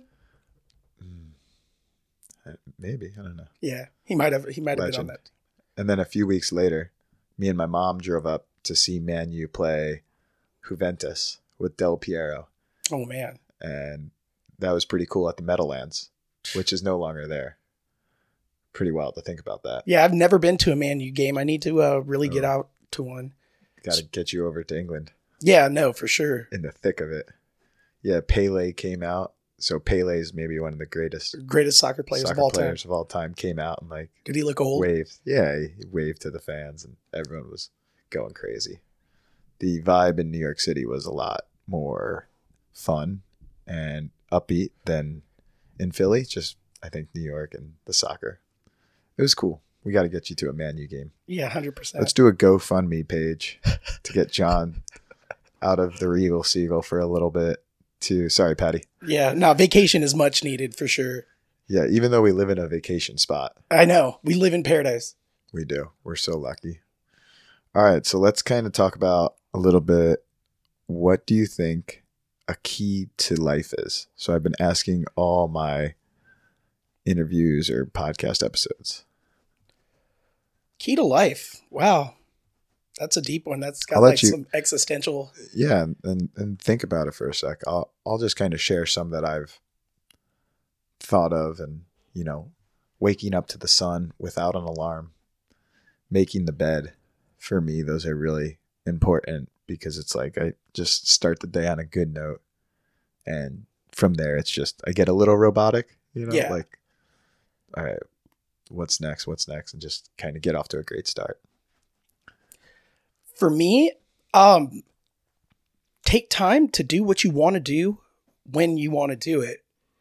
maybe, I don't know. Yeah, he might have been on Legend. that. And then a few weeks later, me and my mom drove up to see Man U play Juventus with Del Piero. Oh man. And that was pretty cool at the Meadowlands, which is no longer there. Pretty wild to think about that. Yeah, I've never been to a Man U game. I need to really get out to one. Got to get you over to England. Yeah, no, for sure. In the thick of it. Yeah, Pele came out. So Pele is maybe one of the greatest Soccer players of all time. Came out and like Did he look old? waved. Yeah, he waved to the fans and everyone was going crazy. The vibe in New York City was a lot more fun and upbeat than in Philly. Just I think New York and the soccer. It was cool. We got to get you to a Man U game. Yeah, 100%. Let's do a GoFundMe page to get John out of the Regal Seagull for a little bit. Sorry, Patty. Yeah, no, vacation is much needed for sure. Yeah, even though we live in a vacation spot. I know. We live in paradise. We do. We're so lucky. All right, so let's kind of talk about a little bit. What do you think a key to life is? So I've been asking all my interviews or podcast episodes. Key to life. Wow. That's a deep one. That's got some existential. Yeah, and think about it for a sec. I'll just kind of share some that I've thought of, and waking up to the sun without an alarm, making the bed. For me, those are really important because it's like I just start the day on a good note, and from there it's just I get a little robotic, Yeah. like, all right, what's next, and just kind of get off to a great start. For me, take time to do what you want to do when you want to do it.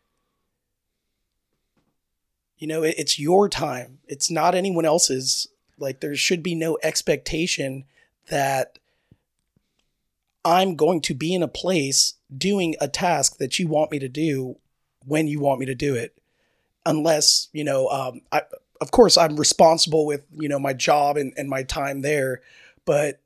It's your time. It's not anyone else's. Like, there should be no expectation that I'm going to be in a place doing a task that you want me to do when you want me to do it. Unless, of course I'm responsible with, my job and my time there, but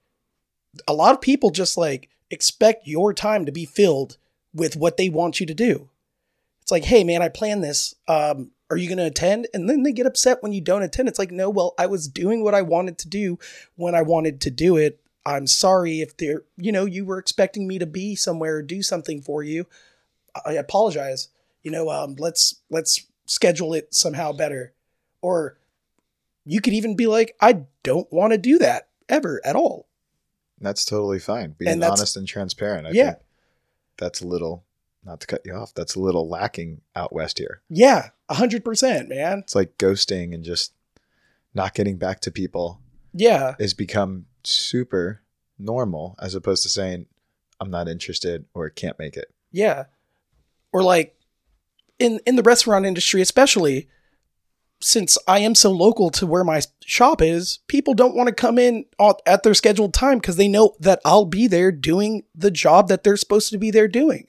a lot of people just like expect your time to be filled with what they want you to do. It's like, hey man, I planned this. Are you going to attend? And then they get upset when you don't attend. It's like, no, well, I was doing what I wanted to do when I wanted to do it. I'm sorry if you were expecting me to be somewhere or do something for you. I apologize. Let's schedule it somehow better. Or you could even be like, I don't want to do that ever at all. That's totally fine. Being honest and transparent. I think that's a little, not to cut you off, that's a little lacking out west here. Yeah, 100%, man. It's like ghosting and just not getting back to people. Yeah. Has become super normal as opposed to saying, I'm not interested or can't make it. Yeah. Or like in the restaurant industry, especially, since I am so local to where my shop is, people don't want to come in at their scheduled time because they know that I'll be there doing the job that they're supposed to be there doing.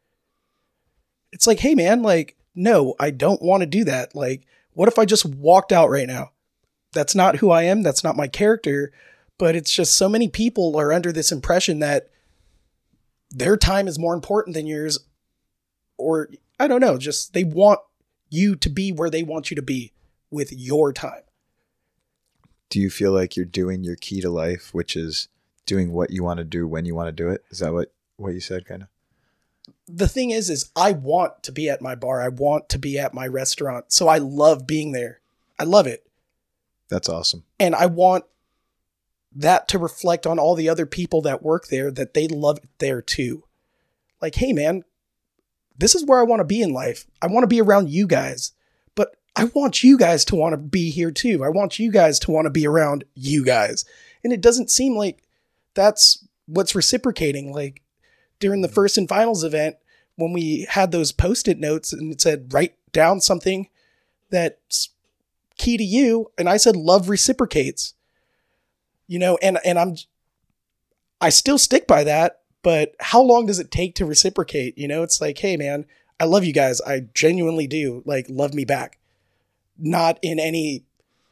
It's like, hey man, like, no, I don't want to do that. Like, what if I just walked out right now? That's not who I am. That's not my character. But it's just so many people are under this impression that their time is more important than yours. Or I don't know, just they want you to be where they want you to be with your time. Do you feel like you're doing your key to life, which is doing what you want to do when you want to do it? Is that what you said, kind of? The thing is I want to be at my bar. I want to be at my restaurant. So I love being there. I love it. That's awesome. And I want that to reflect on all the other people that work there, that they love it there too. Like, hey man, this is where I want to be in life. I want to be around you guys, but I want you guys to want to be here too. I want you guys to want to be around you guys. And it doesn't seem like that's what's reciprocating. Like during the first and finals event, when we had those Post-it notes and it said, write down something that's key to you. And I said, love reciprocates, and I still stick by that, but how long does it take to reciprocate? It's like, hey man, I love you guys. I genuinely do. Like, love me back. Not in any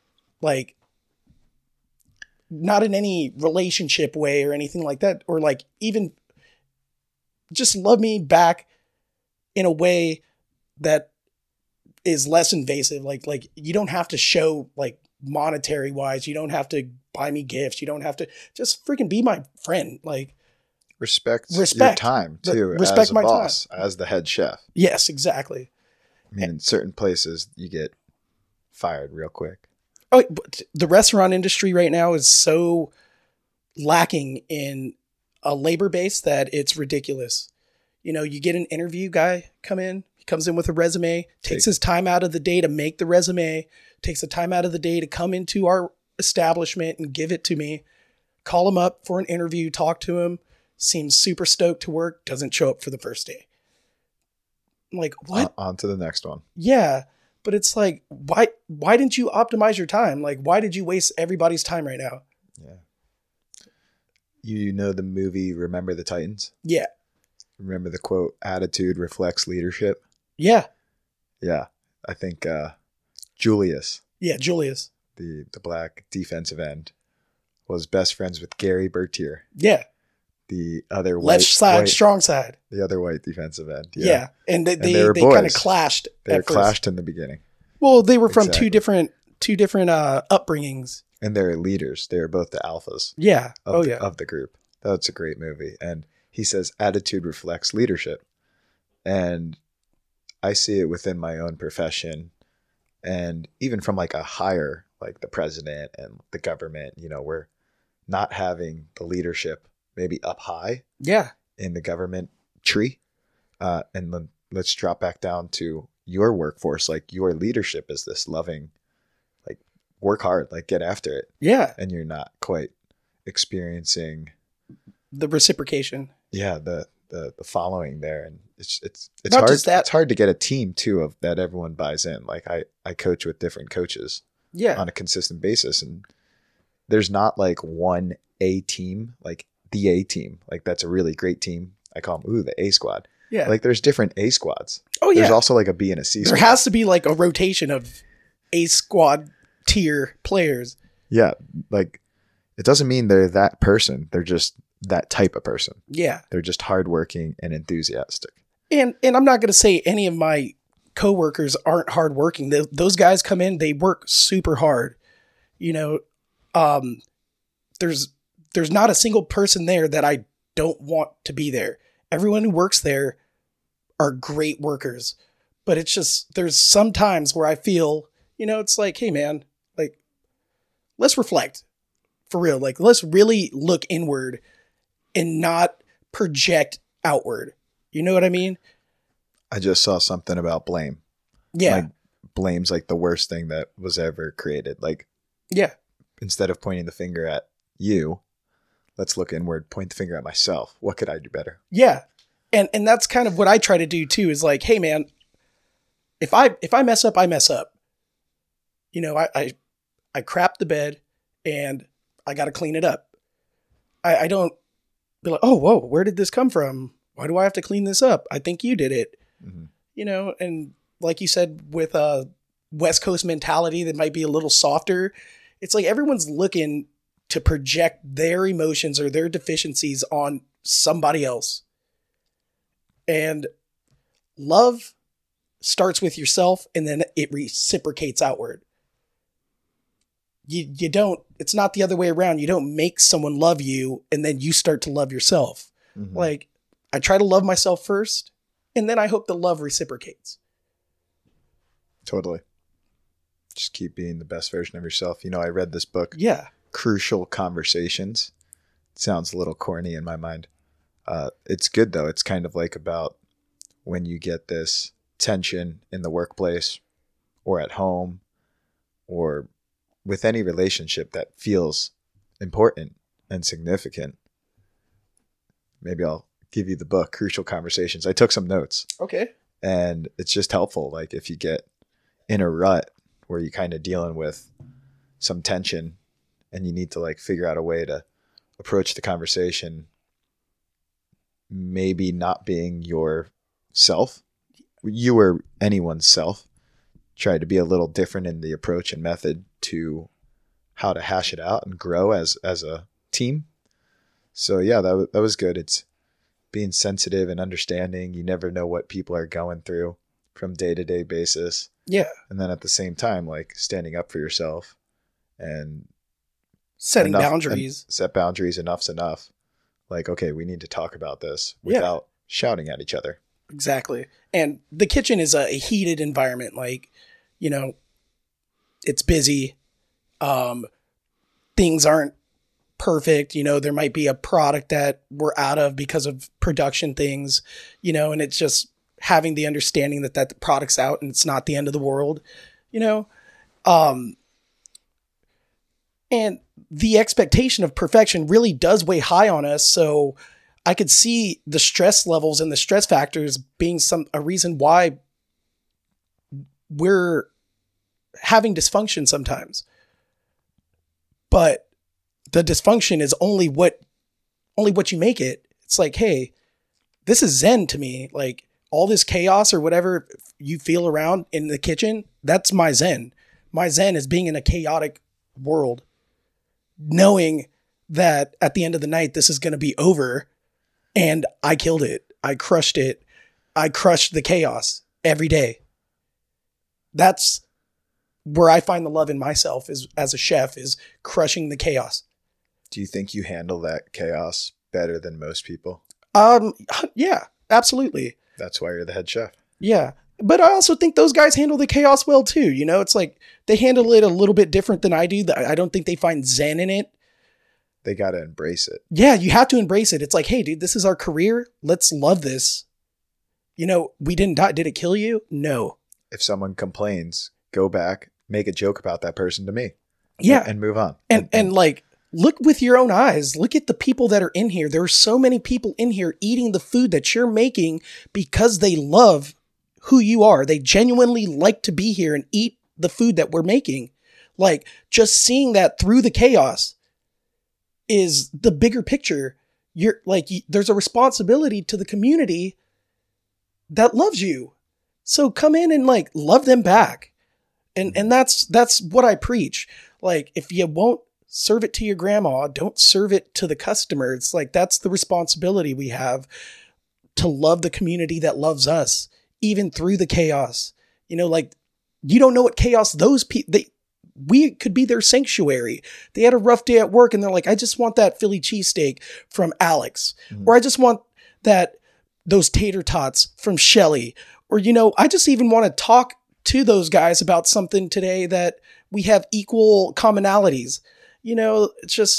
relationship way or anything like that. Or like even just love me back in a way that is less invasive. Like you don't have to show like monetary wise. You don't have to buy me gifts. You don't have to just freaking be my friend. Like respect your time too. Respect as a my boss, time. as the head chef. Yes, exactly. I mean, in certain places you get fired real quick. Oh, but the restaurant industry right now is so lacking in a labor base that it's ridiculous. You get an interview guy come in, he comes in with a resume, takes his time out of the day to make the resume, takes the time out of the day to come into our establishment and give it to me, call him up for an interview, talk to him, seems super stoked to work, doesn't show up for the first day. I'm like, what? On to the next one. Yeah. But it's like, why didn't you optimize your time? Like, why did you waste everybody's time right now? Yeah. You know the movie Remember the Titans? Yeah. Remember the quote, attitude reflects leadership? Yeah. Yeah. I think Julius. Yeah, Julius. The black defensive end was best friends with Gary Bertier. Yeah. The other left side, strong side. The other white defensive end. Yeah. And they kind of clashed. They clashed in the beginning. Well, they were from two different upbringings. And they're leaders. They were both the alphas. Yeah. Of the group. That's a great movie. And he says attitude reflects leadership. And I see it within my own profession. And even from like a higher, like the president and the government, we're not having the leadership maybe up high. Yeah. In the government tree. And then let's drop back down to your workforce. Like your leadership is this loving, like work hard, like get after it. Yeah. And you're not quite experiencing the reciprocation. Yeah. The following there. And it's not hard. Just that. It's hard to get a team too of that everyone buys in. Like I coach with different coaches on a consistent basis. And there's not like one A team, like the A team. Like that's a really great team. I call them, the A squad. Yeah. Like there's different A squads. Oh yeah. There's also like a B and a C squad. There has to be like a rotation of A squad tier players. Yeah. Like it doesn't mean they're that person. They're just that type of person. Yeah. They're just hardworking and enthusiastic. And I'm not going to say any of my coworkers aren't hardworking. Those guys come in, they work super hard. There's not a single person there that I don't want to be there. Everyone who works there are great workers, but it's just, there's some times where I feel, it's like, hey man, like let's reflect for real. Like let's really look inward and not project outward. You know what I mean? I just saw something about blame. Yeah. Like blame's like the worst thing that was ever created. Like, yeah. Instead of pointing the finger at you, let's look inward, point the finger at myself. What could I do better? Yeah. And that's kind of what I try to do too, is like, hey man, if I mess up, I mess up. I crap the bed and I got to clean it up. I don't be like, oh, whoa, where did this come from? Why do I have to clean this up? I think you did it. Mm-hmm. And like you said, with a West Coast mentality that might be a little softer, it's like everyone's looking to project their emotions or their deficiencies on somebody else. And love starts with yourself and then it reciprocates outward. You don't, it's not the other way around. You don't make someone love you and then you start to love yourself. Mm-hmm. Like I try to love myself first and then I hope the love reciprocates. Totally. Just keep being the best version of yourself. I read this book. Yeah. Crucial Conversations. It sounds a little corny in my mind. It's good though. It's kind of like about when you get this tension in the workplace or at home or with any relationship that feels important and significant. Maybe I'll give you the book, Crucial Conversations. I took some notes. Okay. And it's just helpful. Like if you get in a rut where you're kind of dealing with some tension and you need to like figure out a way to approach the conversation, maybe not being yourself, you or anyone's self, try to be a little different in the approach and method to how to hash it out and grow as a team. So yeah, that was good. It's being sensitive and understanding. You never know what people are going through from day-to-day basis. Yeah. And then at the same time, like standing up for yourself and setting boundaries. Set boundaries. Enough's enough. Like, okay, we need to talk about this without shouting at each other. Exactly. And the kitchen is a heated environment. Like, you know, it's busy. Things aren't perfect. You know, there might be a product that we're out of because of production things, you know, and it's just having the understanding that the product's out and it's not the end of the world, you know? And the expectation of perfection really does weigh high on us. So I could see the stress levels and the stress factors being a reason why we're having dysfunction sometimes. But the dysfunction is only what you make it. It's like, hey, this is zen to me. Like all this chaos or whatever you feel around in the kitchen, that's my zen. My zen is being in a chaotic world, knowing that at the end of the night, this is going to be over. And I killed it. I crushed it. I crushed the chaos every day. That's where I find the love in myself is as a chef, is crushing the chaos. Do you think you handle that chaos better than most people? Yeah, absolutely. That's why you're the head chef. Yeah. But I also think those guys handle the chaos well too. You know, it's like they handle it a little bit different than I do. I don't think they find zen in it. They got to embrace it. Yeah, you have to embrace it. It's like, hey, dude, this is our career. Let's love this. You know, we didn't die. Did it kill you? No. If someone complains, go back, make a joke about that person to me. Yeah. And move on. And like, look with your own eyes. Look at the people that are in here. There are so many people in here eating the food that you're making because they love who you are. They genuinely like to be here and eat the food that we're making. Like, just seeing that through the chaos is the bigger picture. You're like, there's a responsibility to the community that loves you. So come in and like love them back. And that's what I preach. Like, if you won't serve it to your grandma, don't serve it to the customer. It's like, that's the responsibility we have to love the community that loves us, even through the chaos. You know, like, you don't know what chaos those people, we could be their sanctuary. They had a rough day at work and they're like, I just want that Philly cheesesteak from Alex, or I just want those tater tots from Shelly, or, you know, I just even want to talk to those guys about something today that we have equal commonalities. You know,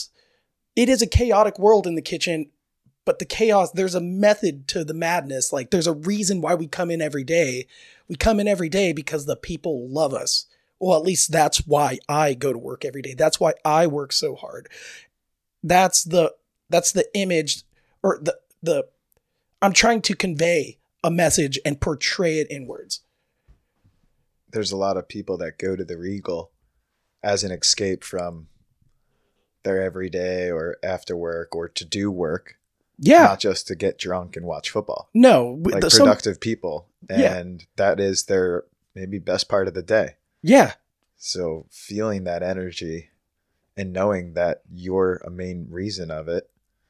it is a chaotic world in the kitchen, but the chaos, there's a method to the madness. Like, there's a reason why we come in every day. We come in every day because the people love us. Well, at least that's why I go to work every day. That's why I work so hard. That's the image, or the I'm trying to convey a message and portray it in words. There's a lot of people that go to the Regal as an escape from their everyday or after work or to do work. Yeah. Not just to get drunk and watch football. No. Like productive people. And that is their maybe best part of the day. Yeah. So feeling that energy and knowing that you're a main reason of it,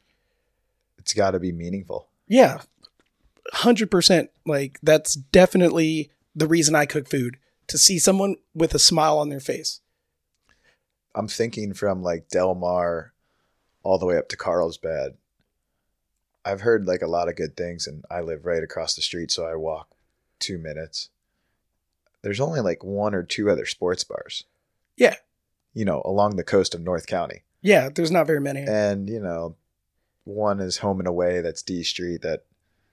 it's got to be meaningful. Yeah. 100%. Like, that's definitely the reason I cook food, to see someone with a smile on their face. I'm thinking from like Del Mar all the way up to Carlsbad. I've heard like a lot of good things, and I live right across the street, so I walk 2 minutes. There's only like one or two other sports bars. Yeah. You know, along the coast of North County. Yeah, there's not very many. And, you know, one is Home and Away, that's D Street, that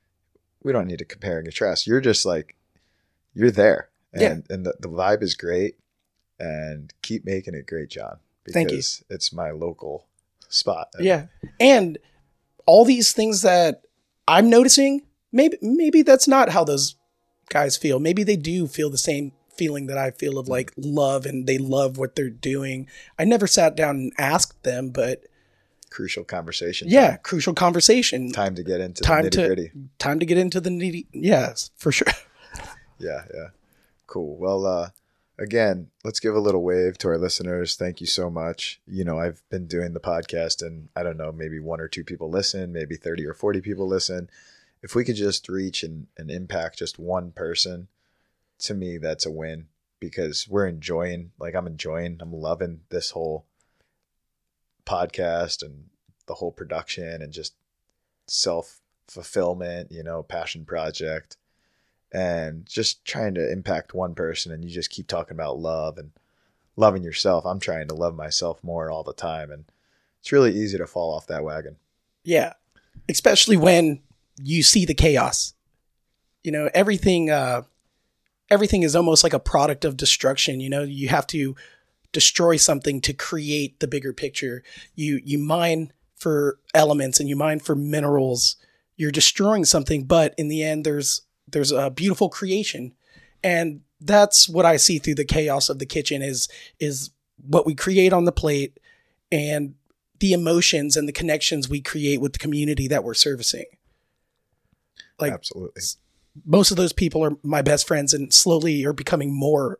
we don't need to compare and contrast. You're just like, you're there. And the vibe is great. And keep making it great, John. Thank you. Because it's my local spot. Yeah. And all these things that I'm noticing maybe that's not how those guys feel. Maybe they do feel the same feeling that I feel of like love, and they love what they're doing. I never sat down and asked them, but Crucial conversation. yeah, Time. crucial conversation. Time to get into the nitty gritty. Time to get into the nitty. Yes, for sure. Yeah. Cool. Well, again, let's give a little wave to our listeners. Thank you so much. I've been doing the podcast and I don't know, maybe 1 or 2 people listen, maybe 30 or 40 people listen. If we could just reach and impact just one person, to me, that's a win, because I'm loving this whole podcast and the whole production and just self-fulfillment, passion project, and just trying to impact one person. And you just keep talking about love and loving yourself. I'm trying to love myself more all the time, and it's really easy to fall off that wagon. Yeah. Especially when you see the chaos, everything is almost like a product of destruction. You have to destroy something to create the bigger picture. You mine for elements and you mine for minerals. You're destroying something, but in the end, there's a beautiful creation. And that's what I see through the chaos of the kitchen is what we create on the plate and the emotions and the connections we create with the community that we're servicing. Like, absolutely. Most of those people are my best friends and slowly are becoming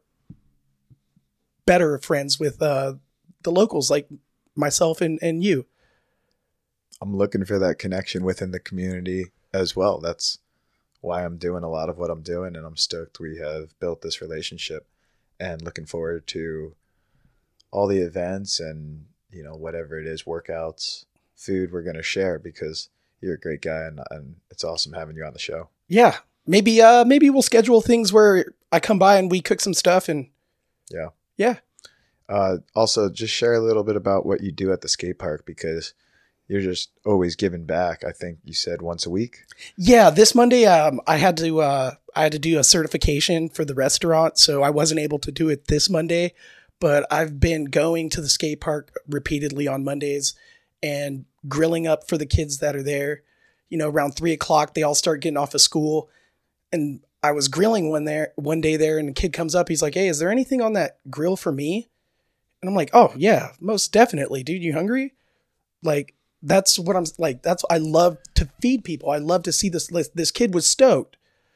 better friends with the locals like myself and you. I'm looking for that connection within the community as well. That's why I'm doing a lot of what I'm doing, and I'm stoked we have built this relationship, and looking forward to all the events and, whatever it is, workouts, food we're going to share, because you're a great guy and it's awesome having you on the show. Yeah. Maybe we'll schedule things where I come by and we cook some stuff and yeah. Also, just share a little bit about what you do at the skate park, because you're just always giving back. I think you said once a week. Yeah, this Monday I had to do a certification for the restaurant, so I wasn't able to do it this Monday, but I've been going to the skate park repeatedly on Mondays and grilling up for the kids that are there. Around 3:00, they all start getting off of school, and I was grilling one day there, and the kid comes up. He's like, "Hey, is there anything on that grill for me?" And I'm like, "Oh yeah, most definitely, dude. You hungry?" Like, that's what I'm like. I love to feed people. I love to see this kid was stoked.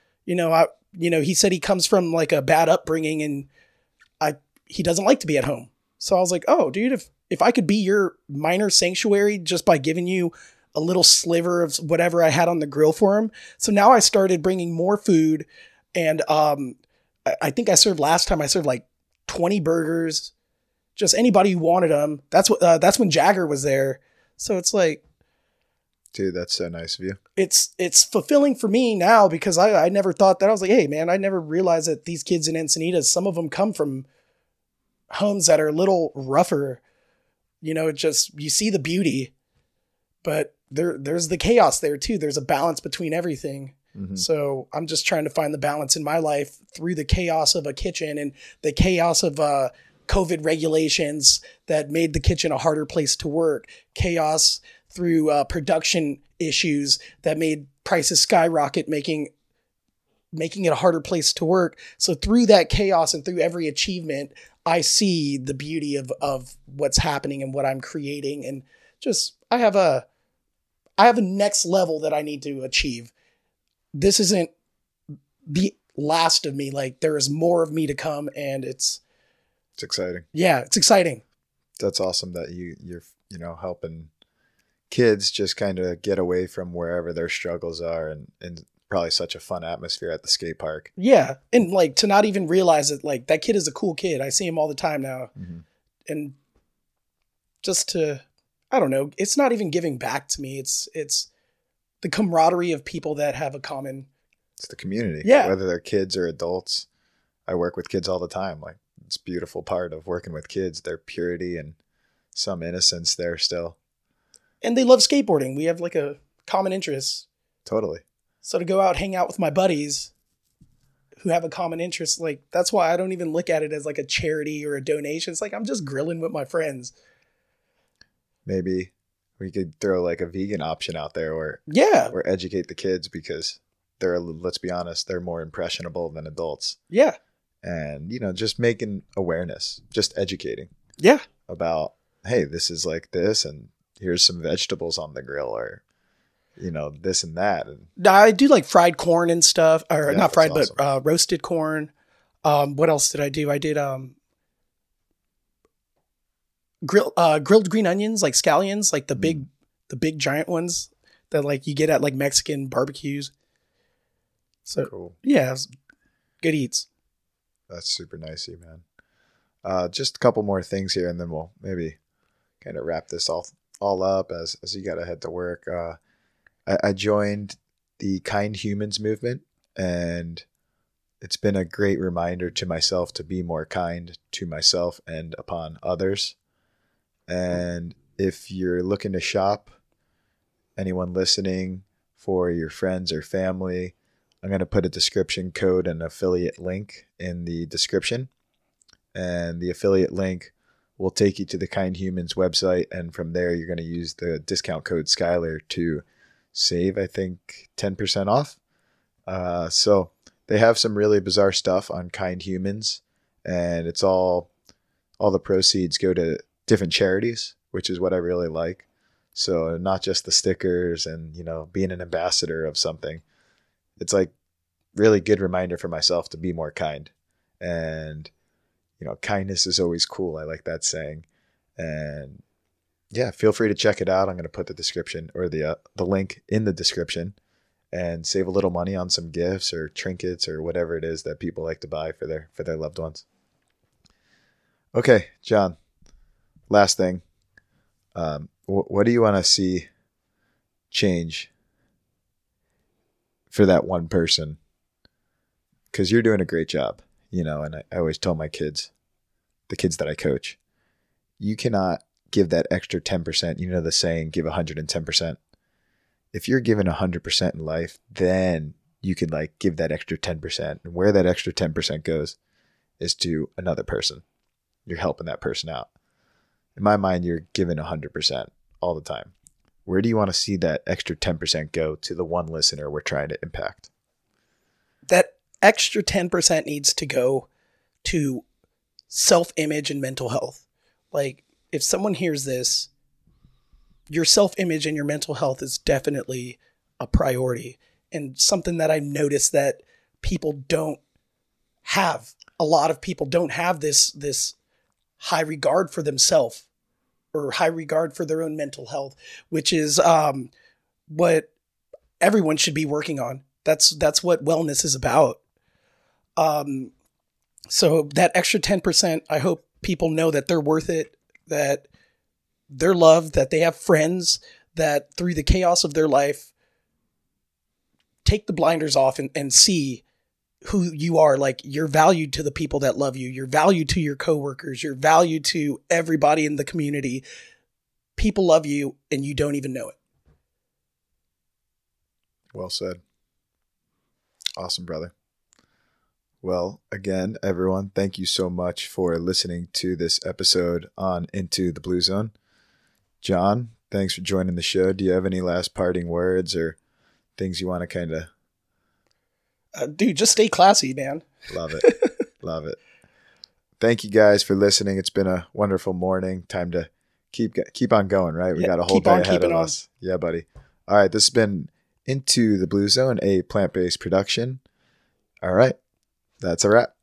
He said he comes from like a bad upbringing, and he doesn't like to be at home. So I was like, "Oh, dude, if I could be your minor sanctuary just by giving you a little sliver of whatever I had on the grill for him." So now I started bringing more food, and I think I served like 20 burgers, just anybody who wanted them. That's when Jagger was there. So it's like, dude, that's so nice of you. It's fulfilling for me now, because I never thought that. I was like, hey man, I never realized that these kids in Encinitas, some of them come from homes that are a little rougher. You see the beauty, but there's the chaos there too. There's a balance between everything. Mm-hmm. So I'm just trying to find the balance in my life through the chaos of a kitchen and the chaos of COVID regulations that made the kitchen a harder place to work. Chaos through production issues that made prices skyrocket, making it a harder place to work. So through that chaos and through every achievement, I see the beauty of what's happening and what I'm creating. And just, I have a next level that I need to achieve. This isn't the last of me. Like, there is more of me to come, and it's exciting. Yeah, it's exciting. That's awesome that you're helping kids just kind of get away from wherever their struggles are, and probably such a fun atmosphere at the skate park. Yeah. And like, to not even realize that, like, that kid is a cool kid. I see him all the time now. Mm-hmm. And just to, I don't know, it's not even giving back to me. It's the camaraderie of people that have a common. It's the community. Yeah. Whether they're kids or adults. I work with kids all the time. Like, it's a beautiful part of working with kids, their purity and some innocence there still. And they love skateboarding. We have like a common interest. Totally. So to go out, hang out with my buddies who have a common interest, like, that's why I don't even look at it as like a charity or a donation. It's like, I'm just grilling with my friends. Maybe We could throw like a vegan option out there, or Yeah. or educate the kids, because they're, let's be honest, they're more impressionable than adults. Yeah. And, just making awareness, just educating Yeah. about, hey, this is like this, and here's some vegetables on the grill, or, this and that. And I do like fried corn and stuff, or Yeah, not fried, that's but roasted corn. What else did I do? I did grilled green onions, like scallions, like the big giant ones that like you get at like Mexican barbecues. So cool. yeah, it was good eats. That's super nice of you, man. Just a couple more things here, and then we'll maybe kind of wrap this all up as you got to head to work. I joined the Kind Humans movement, and it's been a great reminder to myself to be more kind to myself and upon others. And if you're looking to shop, anyone listening, for your friends or family, I'm going to put a description code and affiliate link in the description. And the affiliate link will take you to the Kind Humans website. And from there, you're going to use the discount code Skylar to save, I think, 10% off. So they have some really bizarre stuff on Kind Humans. And it's all the proceeds go to different charities, which is what I really like. So not just the stickers and, being an ambassador of something. It's like really good reminder for myself to be more kind. And, kindness is always cool. I like that saying. And yeah, feel free to check it out. I'm going to put the description, or the link in the description, and save a little money on some gifts or trinkets or whatever it is that people like to buy for their loved ones. Okay, John, last thing. What do you want to see change for that one person? Because you're doing a great job, and I always tell my kids, the kids that I coach, you cannot give that extra 10%. The saying, give 110%. If you're giving 100% in life, then you can give that extra 10%. And where that extra 10% goes is to another person. You're helping that person out. In my mind, you're giving 100% all the time. Where do you want to see that extra 10% go to the one listener we're trying to impact? That extra 10% needs to go to self-image and mental health. Like, if someone hears this, your self-image and your mental health is definitely a priority, and something that I've noticed that people don't have. A lot of people don't have this high regard for themselves, or high regard for their own mental health, which is what everyone should be working on. That's what wellness is about. So that extra 10%, I hope people know that they're worth it, that they're loved, that they have friends, that through the chaos of their life, take the blinders off and see who you are. Like, you're valued to the people that love you. You're valued to your coworkers. You're valued to everybody in the community. People love you and you don't even know it. Well said. Awesome, brother. Well, again, everyone, thank you so much for listening to this episode on Into the Blue Zone. John, thanks for joining the show. Do you have any last parting words or things you want to kind of... Dude, just stay classy, man. Love it. Love it. Thank you guys for listening. It's been a wonderful morning. Time to keep on going, right? We got a whole day ahead of us. Yeah, buddy. All right. This has been Into the Blue Zone, a plant-based production. All right. That's a wrap.